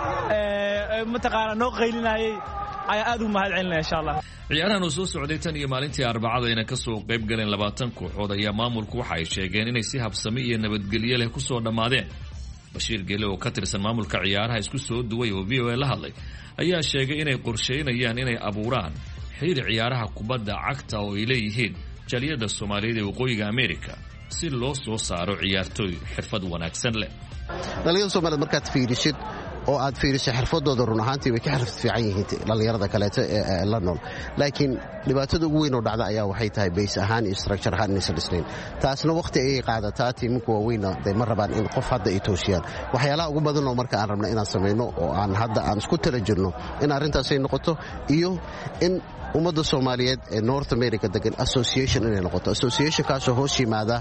mataqaana noo qaylinayay ayaa aad u mahad celinaya insha Allah ciyaarahan oo soo socday tan iyo maalintii arbacada ayna ka soo qayb galeen 20 kooxood ayaa maamulku waxa ay sheegeen inay si habsami iyo nabadgelyo leh ku soo dhamaadeen Bashiir Gele oo ka tirsan maamulka ciyaaraha isku soo duway oo VOA la hadlay ayaa sheegay inay qorsheynayaan inay abuuraan xiriir ciyaaraha kubadda cagta oo ay leeyihiin jaliyada Soomaaliyeed ee waqooyiga Amerika si loo soo saaro ciyaartoy xirfad wanaagsan leh dhalinyarada Soomaaliyeed markaad fiirisid oo aad fiirisay xirfadooda run ahaantii way ka xirfad fiican yihiin dhalinyarada kale ee la nool laakiin dhibaatada ugu weyn oo dhacda ayaa waxay tahay base ahaan iyo structure ahaan inaysan dhisnayn taasna waqti ayay qaadataa tiimku waaweyna day ma rabaan in qof hadda ay toosiyaan waxyaalaha ugu badan oo marka aan rabna inaan samayno oo aan hadda aan isku tala jirno in arrintaas ay noqoto iyo in ummadda Soomaaliyeed ee North America degan association inay noqoto association kaasoo hoos yimaada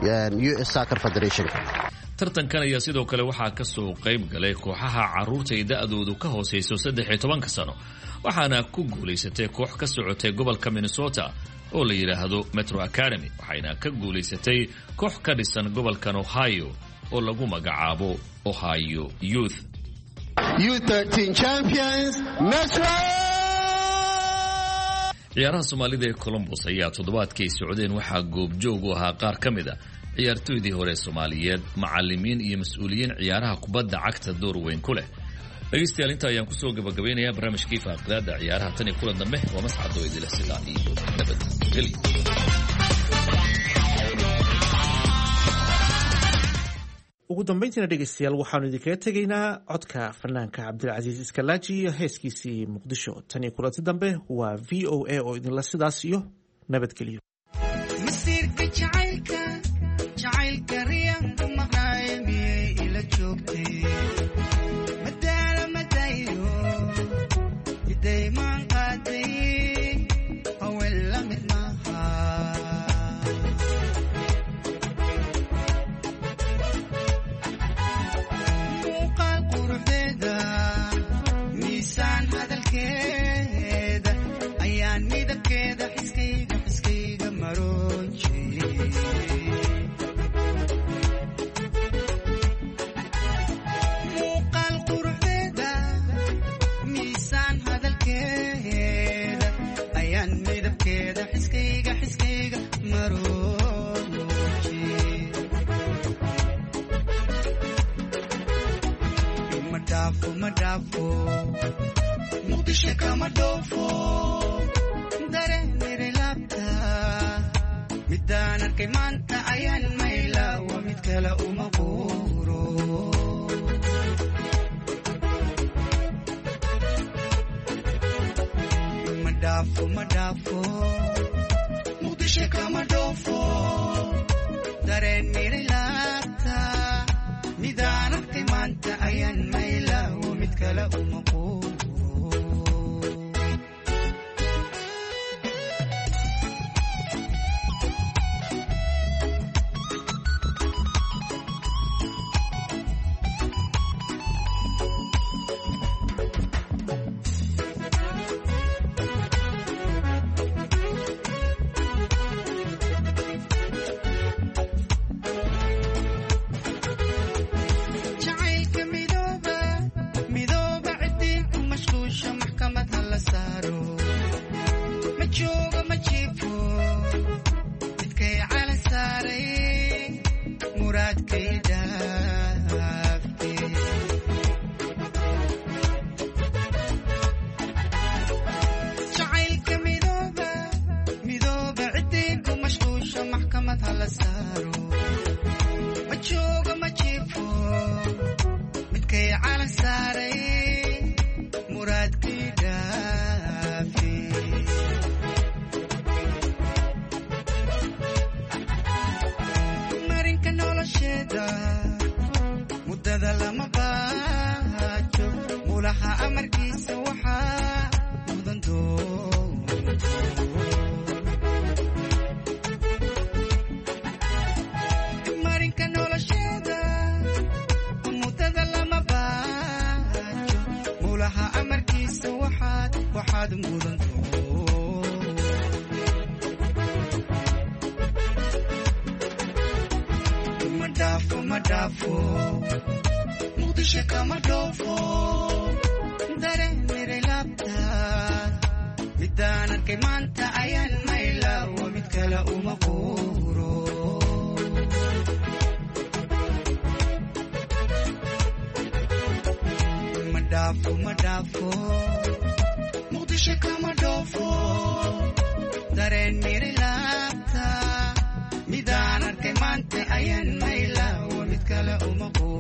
US Soccer Federation tartankan ayaa sidoo kale waxaa ka soo qayb galay kooxaha carruurta ee da'doodu ka hooseyso 13 sano waxaana ku guuleysatay koox ka socotay gobolka Minnesota oo la yiraahdo Metro Academy waxayna ka guuleysatay koox ka dhisan gobolkan Ohio oo lagu magacaabo Ohio Youth 13 champions Metro ciyaaraha Soomaalida ee Columbus ayaa toddobaadkii socdeen waxaa goobjoog u ahaa qaar ka mid ah ciyaartoydii hore Soomaaliyeed macallimiin iyo mas'uuliyiin ciyaaraha kubadda cagta door weyn ku leh dhegaystayaal inta ayaan kusoo gabagabeynayaa barnaamijkii faaqidaada ciyaaraha tan iyo kulan dambe waa mascado idila sidaa iyo nabadgelyo. ugu dambayntiina dhegaystayaal waxaanu idinkaga tegaynaa codka fanaanka cabdilcasiis iskalaaji iyo heeskiisii muqdisho. tan iyo kulanti dambe waa v o a oo idinla sidaas iyo nabadgelyo. masiirka jacaylka riyanku maqaaye miyay ila joogtay madaala madayo idaymaan qaaday haween la mid maaha muuqaal quruxdeeda miisaan hadalkeeda ayaan midabkeeda xiskayga maroon jiray muuqaal quruxdeeda miisaan hadalkeeda ayaan midabkeeda xiskayga maroon jiray ma dhaafo muqdisho kama dhoofo dareenire laabta midaan arkay maanta ayaan mayla waa mid kale uma quuro ma dhaafo muqdisho kama dhoofo dareenire laabta midaan arkay maanta ayaan mayla waa mid kale uma quuro muqdisho kama dhoofo dareenire laabta midaan arkay maanta ayaan mayla waa mid kale uma quuro ma dhaafo muqdisho kama dhoofo dareenire laabta midaan arkay maanta ayaan mayla waa mid kale uma quuro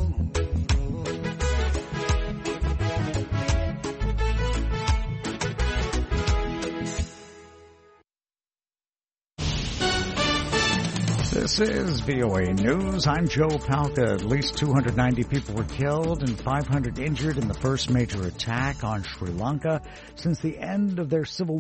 This is VOA News. I'm Joe Palca. At least 290 people were killed and 500 injured in the first major attack on Sri Lanka since the end of their civil